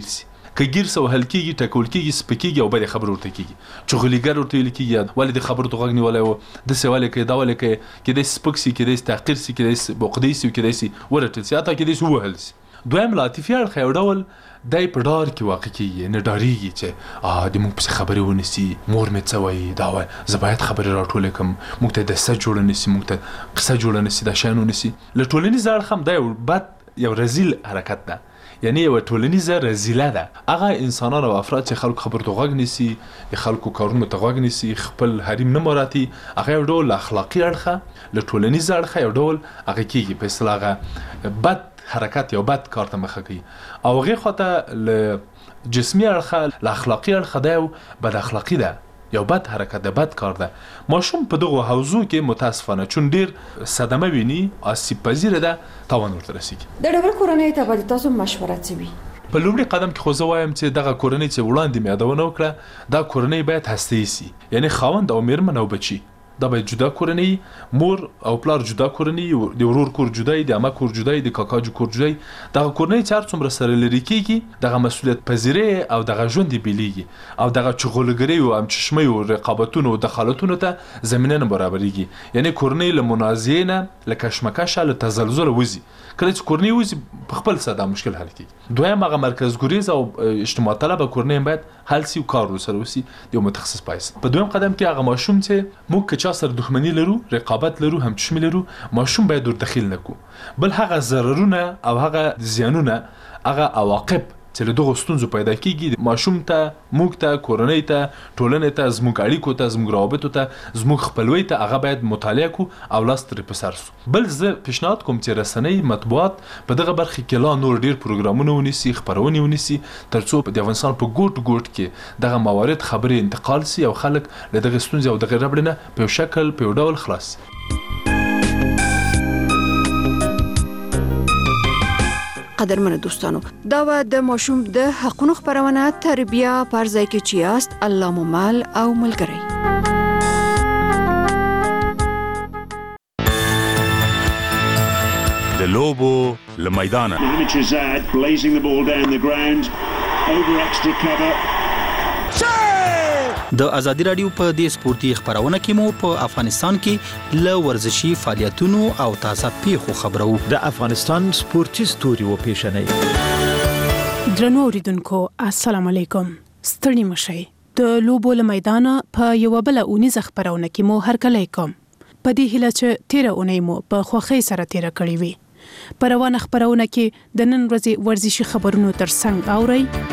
کګیر سو هلکیږي ټکول کیږي سپکیږي او بل خبر ورته کیږي چغلیګر ورته لیکيږي ولې د خبر تو غنی ولا د سواله کې دا ولې کې کې د سپکسي کې د تحقیر سي کې د بوقديسي کې د سي ورته سي اته کې د سو وهلس دویم لاتیفي اړ خیوډول دای په ډار کې واقع کیږي نه ډاریږي چې ا د موږ په خبرې ونسی مور مې څوي دا وای زبایت خبرې راټول کوم موږ ته د څه جوړ نسی موږ ته قصه جوړ نسی دا شانو نسی له ټولنې زړ خم دا بد یو رزیل حرکت ده یعنی یو ټولنیزه رزیله ده هغه انسانان او افراد چې خلکو خبر ته غوږ نسی خلکو کارونه ته غوږ نسی خپل حریم نه مراتي هغه یو ډول اخلاقی اړخه له ټولنیزه اړخه یو ډول هغه کیږي په اصطلاح بد حرکت یا بد کار ته مخه کوي او هغه خاطر ل جسمي اړخه ل اخلاقی اړخه ده بد اخلاقی ده یو بد حرکت ده بد کار ده ماشوم په دغه حوزو کې متاسفانه چون ډیر صدمه ویني آسیب پذیر ده تاوان ورته رسیږي د ډبل کورنۍ ته باید تاسو مشوره کوي په لومړي قدم کې خو زه وایم چې دغه کورنۍ چې وړاندې مې یادونه وکړه دا کورنۍ باید هسته‌ای سي یعنی خاوند او میرمن او بچي دا باید جدا کورنۍ مور او پلار جدا کورنۍ د ورور کور جدای د عمه کور جدای د کاکا کور جدای دغه کورنۍ چې هر څومره سره لري کیږي دغه مسؤلیت پذیری او دغه ژوند بیلیږي او دغه چغولګری او هم چشمه او رقابتونو او دخالتونو ته زمينه نه برابرېږي یعنی کورنۍ له منازعه نه له کشمکش له تزلزل وځي کله چې کورنۍ وځي په خپل ساده مشکل حل کیږي دویم هغه مرکز ګریز او اجتماع طلب کورنۍ باید حل سي او کار وسره وسی یو متخصص پایس په دویم قدم کې هغه ماشوم چې موږ چا سره دښمنی لرو رقابت لرو هم چشم لرو ماشوم باید ور دخیل نکو بل هغه ضررونه او هغه زیانونه هغه عواقب چې له دغه ستونزو پیدا کیږي ماشوم ته موږ ته کورنۍ ته ټولنې ته زموږ اړیکو ته زموږ روابطو ته زموږ خپلوي ته هغه باید مطالعه کو او لاس تر پسر سو بل زه پیشنهاد کوم چې رسنۍ مطبوعات په دغه برخه کې لا نور ډیر پروګرامونه ونیسي خبرونه ونیسي ترڅو د افغانستان په ګوټ ګوټ کې دغه موارد خبري انتقال سي او خلک له دغه ستونزې او دغه ربړنه په شکل په ډول خلاص قدرمن دوستانو دا و د ماشوم د حقونو خبرونه تربیه پر ځای کې چیاست الله مو مال او ملګری د لوبو له میدانه Mohamed blazing the ball down the ground over extra cover د ازادي رادیو په دې سپورتي خبرونه کې مو په افغانستان کې ل ورزشي فعالیتونو او تازه پیښو خبرو د افغانستان سپورتي ستوري و پیښنې درنو اوریدونکو السلام علیکم ستړي مشئ د لوبو له میدانه په یو بل اونیزه خبرونه کې مو هرکلی کوم په دې هیله چې تیر اونۍ مو په خوښۍ سره تیر کړی وي په روانه خبرونه کې د نن ورځې ورزشي خبرونو ترڅنګ اورئ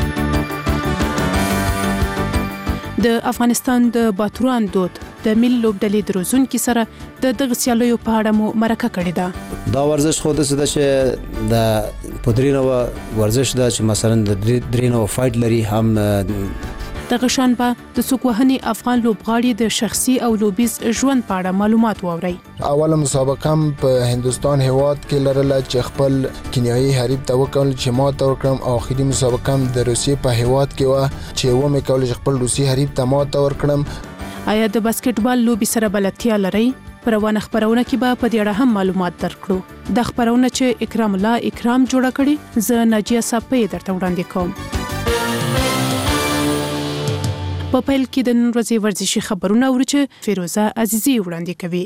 د افغانستان د باتوران دود د ملي لوبډلې د روزونکو سره د دغه سیالیو په اړه مو مرکه کړې ده دا ورزش خو د څه چې د پدرینو ورزش دا چې مثلا د درینو فایټ لري هم دغه شان به د سوکوهني افغان لوبغاړي د شخصي او لوبیز ژوند په اړه معلومات واوري اوله مسابقه په هندستان هیواد کې لرله چې خپل کینیایي حریف ته وکړل چې ماته ورکړم او اخیری مسابقه د روسیې په هیواد کې و چې و مې کول چې خپل روسي حریف ته ماته ورکړم آیا د باسکټبال لوبي سره بلدتیا لري پر روانه خبرونه کې به په دې اړه هم معلومات درکړو د خبرونه چې اکرام الله اکرام جوړ کړي زه ناجیه صاحب درته وړاندې کوم په پیل کې د نن ورځې ورزشي خبرونه اورو چې فیروزه عزیزي وړاندې کوي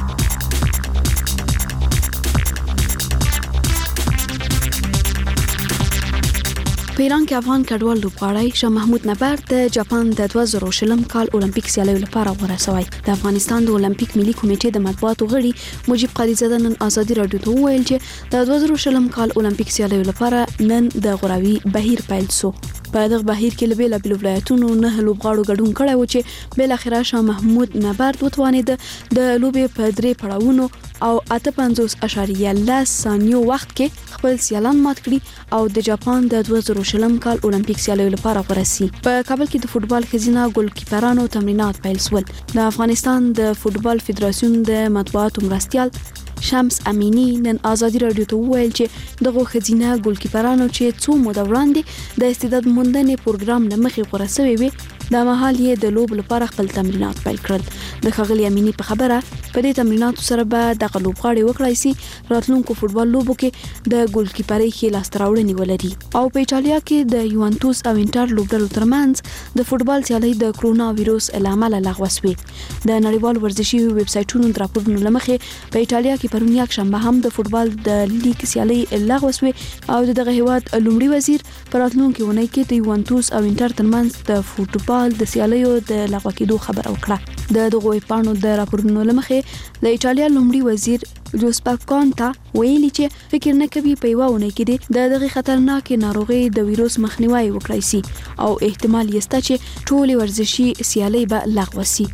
په ایران کې افغان کډوال لوبغاړی شاه محمود نبر د جاپان د دوه زره شلم کال اولمپیک سیالیو لپاره غوړه شوی د افغانستان د اولمپیک ملي کمیټې د مطبوعاتو غړي مجيب قریزاده نن ازادي رادیو ته وویل چې د دوه زره شلم کال اولمپیک سیالیو لپاره نن د غوړاوي بهیر پیل شو په دغه بهیر کې لبیل بل ولایتونو نه لوبغاړو ګډون کړی و چې بل اخره شاه محمود نبر وتوانید د لوبې په درې پړاوونو او اته پنځوس اشاریه لس ثانیو وخت کې خپل سیالان مات کړي او د جاپان د دوه زره شلم کال اولمپیک سیالیو لپاره ورسي په کابل کې د فوتبال خزینه ګول کیپرانو تمرینات پیل شول د افغانستان د فوتبال فدراسیون د مطبوعاتو مرستيال شمس امینی نن ازادي رادیو ته وویل چې دغه خزینه ګولکیپرانو چې څو موده وړاندې د استعداد موندنې پروګرام لمخې غوړه شوی وي د مهال یې د لوب لپاره خپل تمرینات پیل کړل د خغلی امینی په خبره په دې تمریناتو سره به د لوبغاړي وکړای شي راتلونکو فوتبال لوبو کې د ګولکیپرۍ ښه لاسته راوړنې ولري او په ایټالیا کې د یوونټوس او انټر لوبډلو ترمنځ د فوتبال سیالۍ د کرونا وایروس له امله لغوه شوې د نړیوال ورزشي ویب سایټونو د راپورونو لمخې په ایټالیا کې پرون یک شنبه هم د فوتبال د لیګ سیالۍ لغوه شوې او دغه هیواد لومړي وزیر په راتلونکي اونۍ کې د یوونټوس او انټر ترمنځ د فوتبال د سیالیو د لغوه کېدو خبر ورکړه د دغه پاڼو د راپورونو لمخې د ایټالیا لومړي وزیر جوزپا کونتا ویلي چې فکر نه کوي په یوه اونۍ کې د دغه خطرناکې ناروغي د وایروس مخنیوي وکړای شي او احتمال یې شته چې ټول ورزشي سیالۍ به لغوه شي.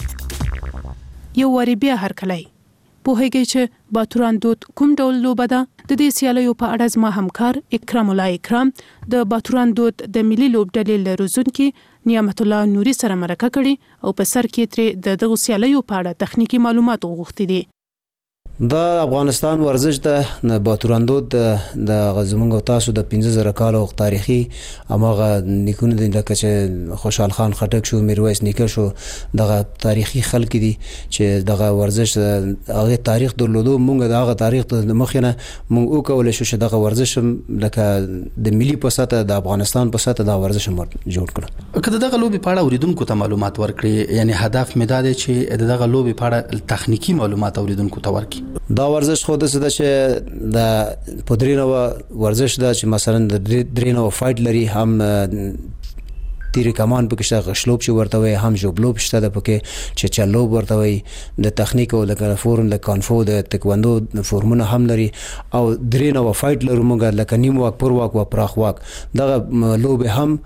یو وری بیا هرکلی پوهیږي چې باتوران دود کوم ډول لوبه ده د دې سیالیو په اړه زما همکار اکرام الله اکرام د باتوران دود د ملي لوبډلې لروزونکو نعمت الله نوري سره مرکه کړي او په سر کې تر د دغه سیالیو په اړه تخنیکی معلومات وغوښتي دي. د افغانستان ورزش د باتوران دود د غزمنګ تاسو د پنځه زره کالو تاریخي امغه نیکونه د لکه چې خوشحال خان خټک شو میرویس نیکه شو دغه تاریخي خلک دي چې دغه ورزش هغه تاریخ درلودو مونږ دغه تاریخ د مخینه مونږ وکول شو چې دغه ورزش لکه د ملي په ساته د افغانستان په ساته د ورزش مر جوړ کړ. کله دغه لوبي په اړه اوریدونکو ته معلومات ورکړي یعنی هدف مې دا دی چې دغه لوبي په اړه تخنیکی معلومات اوریدونکو ته ورکړي. دا ورزش خو د څه چې د پودرینو ورزش دا چې مثلا د درینو فایټ لري هم تیر کمان پکې شته غشلوب چې ورته وي هم جوبلوب شته د پکې چې چلوب ورته وي د تخنیک او د فورم د کانفو د تکواندو فورمونه هم لري او درینو فایټ لري مونږ لکه نیم واک پر واک او پراخ واک دغه لوب هم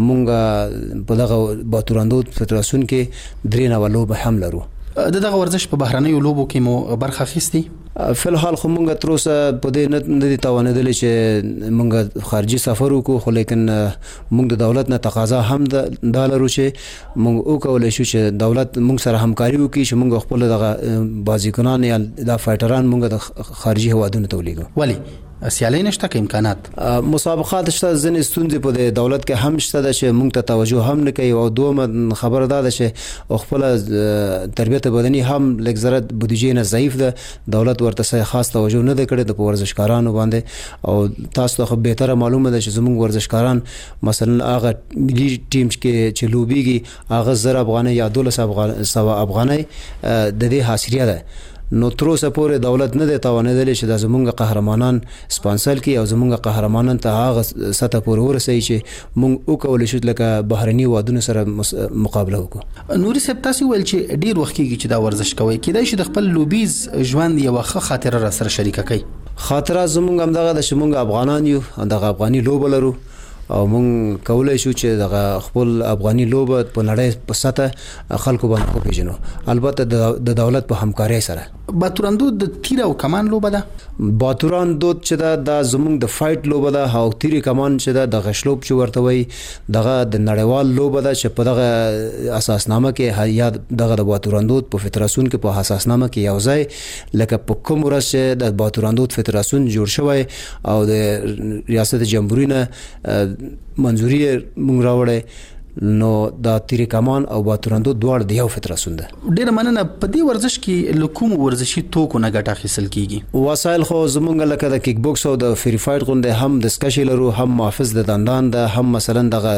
مونږ په دغه باتوراندو فدراسیون کې درینو لوب هم لرو. د دغه ورزش په بهرنیو لوبو کې مو برخه اخیستي؟ فلحال خو مونږ تر اوسه په دې نه دي توانېدل چې مونږ خارجي سفر وکړو خو لیکن مونږ د دولت نه تقاضا هم د لرو چې مونږ وکولای شو چې دولت مونږ سره همکاري وکړي چې مونږ خپل دغه بازیکنان یا د فایټران مونږ د خارجي هوادونو ته ولېږو. ولی سیالي نشته که امکانات مسابقات شته ځنې ستونزې په د دولت کې هم شته چې مونږ ته توجه هم نه کوي او دومره خبره ده چې خپل تربیت بدني هم لږ زره بودیجې نه ضعیف ده دولت ورته خاص توجه نه ده کړې د ورزشکارانو باندې او تاسو ته به تر معلومه ده چې زموږ ورزشکاران مثلا هغه ملي ټیم کې چې لوبيږي هغه زر افغاني یا دولس افغاني د دې حاصله ده نو تر اوسه پورې دولت نه دی توانېدلی چې د زمونږ قهرمانان سپانسر کړي او زمونږ قهرمانان ته هغه سطح پورې ورسوي چې مونږ وکولی شو لکه بهرني وادونو سره مقابله وکړو. نوري صاحب تاسو ویل چې ډیر وخت کېږي چې دا ورزش کوي کېدای شي د خپل لوبیز ژوند یو ښه خاطره را سره شریکه کړي. خاطره زمونږ همدغه د چې مونږ افغانان یو دغه افغاني لوبه لرو او مونږ کولای شو چې دغه خپل افغاني لوبه په نړۍ په سطح خلکو باندې وپیژنو البته د دولت په همکارۍ سره. باتوران دود د تیر او کمان لوبه ده؟ باتوران دود چې دا د زمونږ د فایټ لوبه ده او تیر کمان چې دا د غشلوب چې ورته وي دغه د نړیوال لوبه ده چې په دغه اساسنامه کې یا دغه د باتوران دود په فدراسیون کې په اساسنامه کې یو ځای لکه په کوم ورځ چې د باتوران دود فدراسیون جوړ شوی او د ریاست جمهوریت نه منځوري مونږ راوړې نو دا تیر کمان او باتورندو دواړه د یو فدراسیون ده. ډیره مننه. په دې ورزش کې لکوم ورزشي توکو نه ګټه اخیستل کیږي؟ وسایل خو زمونږ لکه د کیک بوکس او د فری فایټ غونډه هم د سکشي لرو هم محافظ د دندان ده هم مثلا دغه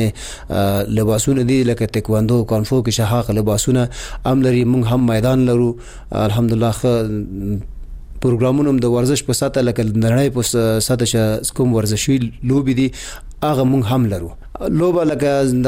ځنې لباسونه دي لکه تکواندو کانفو کې شهاق لباسونه هم لري مونږ هم میدان لرو الحمدلله پروګرامونه د ورزش په ساته لکه نړۍ په ساته چې کوم ورزشي لوبي دي هغه مونږ هم لرو. لوبه لکه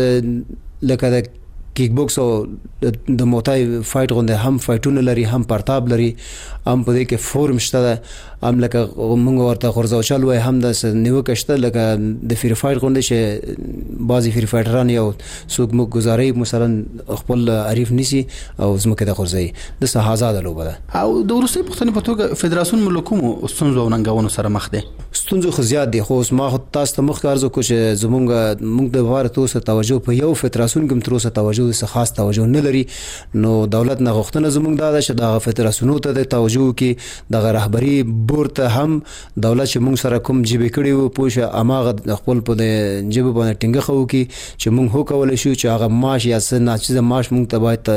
دغه لکه د کیک بوکس او د موتای فایټ غونډه هم فایټونه لري هم پرتاب لري هم په دې کې فورم شته هم لکه موږ ورته خورزو چل وای هم د نیوکه شته لکه د فری فایټ غونډه چې بعضی فری فایټران یو څوک مو گزاري مثلا خپل عریف نسی او زمکه د خورزي د سهازاده لوبه ده او د روسي پښتنې په توګه فدراسیون ملکومو ستونزو ننګونو سره مخ دي. ستونزو خو زیات دي خو ما تاسو ته مخ کارزو کو چې زمونږ موږ د واره توسه توجه په یو فدراسیون کې تر اوسه توجه موضوع څخه خاص توجه نه لري. نو دولت نه غوښتنه زموږ دا ده چې د فدراسیونو ته د توجه کې د رهبری بورډ ته هم دولت چې موږ سره کوم جبې کړي وو پوه اماغه خپل په د جبه باندې ټینګه خو کې چې موږ هو کولای شو چې هغه معاش یا څه ناچیزه معاش موږ ته باید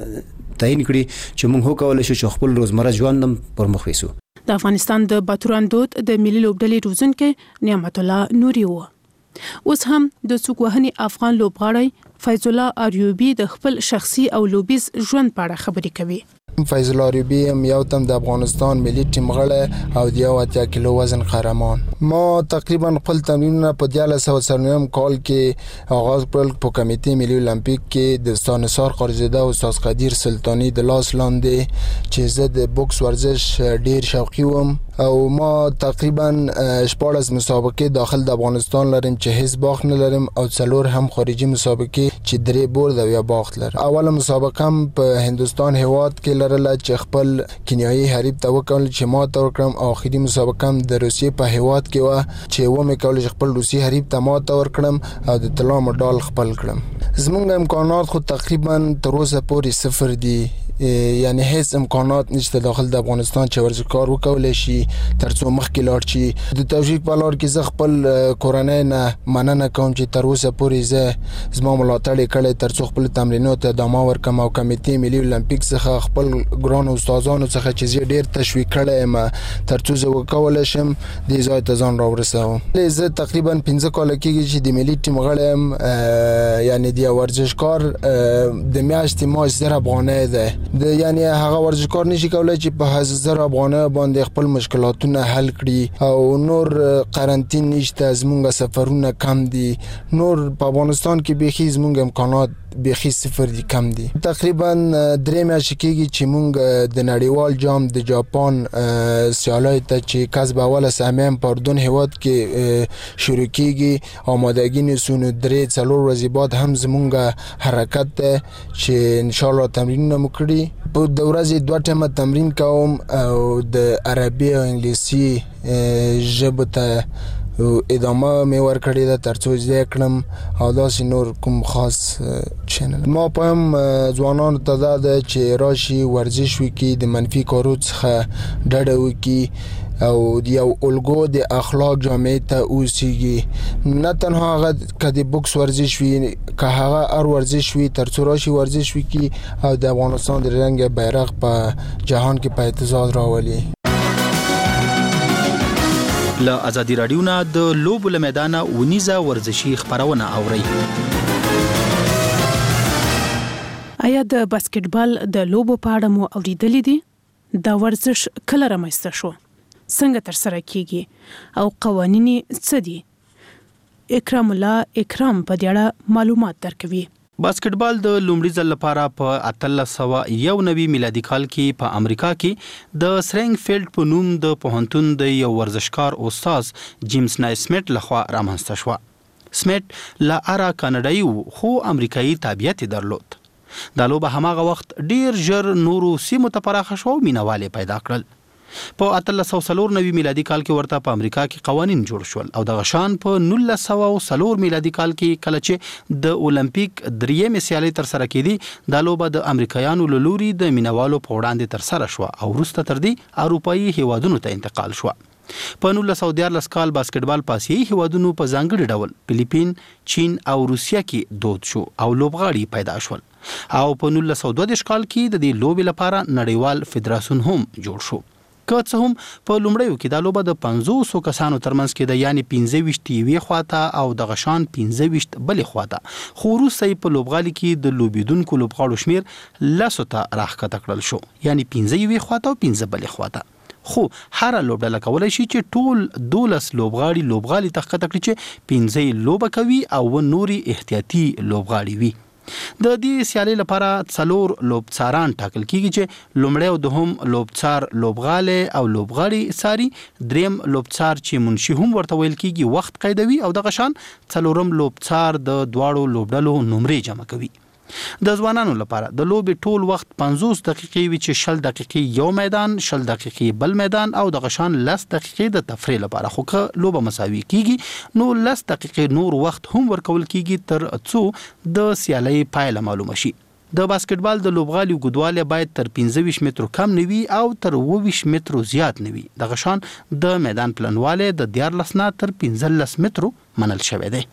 تعیین کړي چې موږ هو کولای شو چې خپل روزمره ژوند هم پر مخ ویسو. د افغانستان د باتوران دود د ملي لوبډلې روزونکو نعمت الله نوري و. اوس هم د څوک وهني افغان لوبغاړی فیض الله اریوبی د خپل شخصي او لوبیز ژوند په اړه خبرې کوي. فیض الله اریوبی هم یو تم د افغانستان ملي ټیم غړی او د یو اتیا کیلو وزن قهرمان. ما تقریبا خپل تمرینونه په دیارلس سوه څلورم کال کې آغاز کړل په کمیټې ملي المپیک کې د استاد نثار قاریزاده او استاد قدیر سلطانی د لاس لاندې چې زه د بوکس ورزش ډیر شوقي وم او ما تقریبا شپاړس مسابقې داخل د افغانستان لرم چې هیڅ باخت نه لرم او څلور هم خارجي مسابقې چې درې برد او یا باخت لرم. اوله مسابقه هم په هندستان هیواد کې لرله چې خپل کینیایي حریف ته وکړل چې ما ته ورکړم او اخري مسابقه هم د روسیې په هیواد کې و چې و مې کول چې خپل روسي حریف ته ما ته ورکړم او د طلا مډال خپل کړم. زمونږ امکانات خو تقریبا تر اوسه پورې صفر دي، یعنی هیڅ امکانات نشته داخل د افغانستان چې ورزشکار وکولای شي ترڅو مخکې لاړ شي. د توفیق په لار کې زه خپل کورنۍ نه مننه کوم چې تر اوسه پورې زه زما ملاتړ کړی ترڅو خپل تمرینات ته ادامه ورکړم او کمیټې ملي المپیک څخه خپل ګران استادانو څخه چې زه ډیر تشویق کړی یم ترڅو زه وکولای شم د ځای ته ځان راورسوم. زه تقریبا پنځه کاله کېږي چې د ملي ټیم غړی یم، یعنی د ورزشکار د میاشتې معاش زر افغانۍ ده. د یعنی هغه ورزشکار نشي کولای چې په زر افغانۍ باندې خپل مشکلاتونه حل کړي او نور قرنطین نشته، زمونږ سفرونه کم دي، نور په افغانستان کې بيخي زمونږ امکانات بيخي صفر دي، کم دي. تقریبا درې میاشتې کېږي چې مونږ د نړیوال جام د جاپان سیالۍ ته چې کسب اوله سهمیه په اردن هیواد کې شروع کېږي آمادګي نیسو، نو درې څلور ورځې بعد هم زمونږ حرکت ده چې انشاءالله تمرینونه مو کړي. په د ورځې دوه ټیمه تمرین کوم او د عربي او انګلیسي ژبه ته ادامه مې ورکړې ده ترڅو زده کړم او داسې نور کوم خاص چینل. ما پایم ځوانانو ته دا ده چې راشي ورزش وکړي، د منفي کارو څخه ډډه وکړي او یو الګو د اخلاق جامعه ته اوسېږي. نه تنها هغه که د بوکس ورزش وي که هغه هر ورزش وي ترڅو راشي ورزش وکړي او د افغانستان د رنګ بیرغ په جهان کې په اعتزاز راولي. له ازادي رادیو نه د لوبو له میدانه ونیزه ورزشي خبرونه اوري. آیا د باسکټبال د لوبو په اړه مو اوریدلې دي؟ دا ورزش کله رامنځته شو؟ څنګه تر سره کیږي او قوانین څه دي؟ اکرام الله اکرام په دې اړه معلومات درکوي. باسکټبال د لومړي ځل لپاره په اتلس سوه یو نوي میلادي کال کې په امریکا کې د سرنګ فیلډ په نوم د پوهنتون د یو ورزشکار استاد جیمز نایسمیت لخوا رامنځته شو. سمیت لا اره کاناډایي وو خو امریکایي تابعیت درلود. دا لوبه هماغه وخت ډیر ژر نورو سیمو ته پراخه شو، مینواله پیدا کړل. په اتلس سوه څلور نوي میلادي کال کې ورته په امریکا کې قوانین جوړ شول او د غشان په نولس سوه څلور میلادي کال کې کله چې د اولمپیک درېیمې سیالۍ تر سره کېدې دا لوبه د امریکایانو له لوري د مینوالو په وړاندې تر سره شوه او وروسته تر دې اروپایي هیوادونو ته انتقال شوه. په نولس سوه دیارلس کال باسکټبال په آسیایي هیوادونو په ځانګړي ډول فلیپین، چین او روسیه کې دود شو او لوبغاړي پیدا شول او په نولس سوه دوه دېرش کال کې د دې لوبې لپاره نړیوال فدراسیون هم جوړ شو. که څه هم په لومړیو کې دا لوبه د پنځوسو کسانو ترمنځ کې د یعنی پنځه ویشت یوې خواته او د غشان پنځه ویشت بلې خواته، خو وروسته یې په لوبغالي کې د لوبېدونکو لوبغاړو شمیر لسو ته راښکته کړل شو، یعنی پنځه یوې خواته او پنځه بلې خواته. خو هر لوبډله کولی شي چې ټول دولس لوبغاړي لوبغالي ته ښکته کړي چې پنځه لوبه کوي او نوري احتیاطي لوبغاړي وي. د دې سیالۍ لپاره څلور لوبڅاران ټاکل کیږي چې لومړی او دوهم لوبڅار لوبغالی او لوبغاړي څاري، دریم لوبڅار چې منشي هم ورته ویل کیږي وخت قیدوي او دغه شان څلورم لوبڅار د دواړو لوبډلو نمرې جمع کوي. د ځوانانو لپاره د لوبې ټول وخت پنځوس دقیقې وي چې شل دقیقې یو میدان شل دقیقې بل میدان او د غشان لس دقیقې د تفریح لپاره خو که لوبه مساوي کیږي نو لس دقیقې نور وخت هم ورکول کیږي تر څو د سیالۍ پایله معلومه شي. د باسکټبال د لوبغالي اوږدوالی باید تر پنځه ویشت مترو کم نه وي او تر اوه ویشت مترو زیات نه وي. د غشان د میدان پلنوالی د دیارلس نه تر پنځلس مترو منل شوی دی.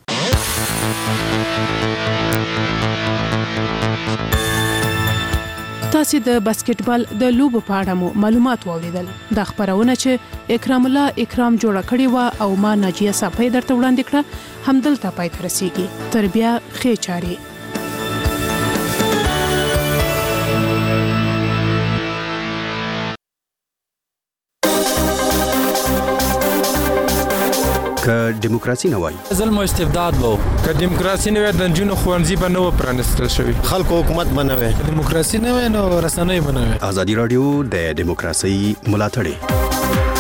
تاسو د باسکټبال د لوبو په اړه مو معلومات واوریدل. دا خبرونه چې اکرام الله اکرام جوړ کړی و او ما ناجیه صافی درته وړاندې کړه همدلته پای ته رسیږي. تر بیا ښې چارې. که دیموکراسي نه وای ظلم او استبداد وو که دیموکراسي نه وای د جنونو خوانزي به نه و پرانستل شوی خلکو حکومت بنوي دیموکراسي نه وای نو رسنۍ بنوي ازادي رادیو د دیموکراسي ملاتړ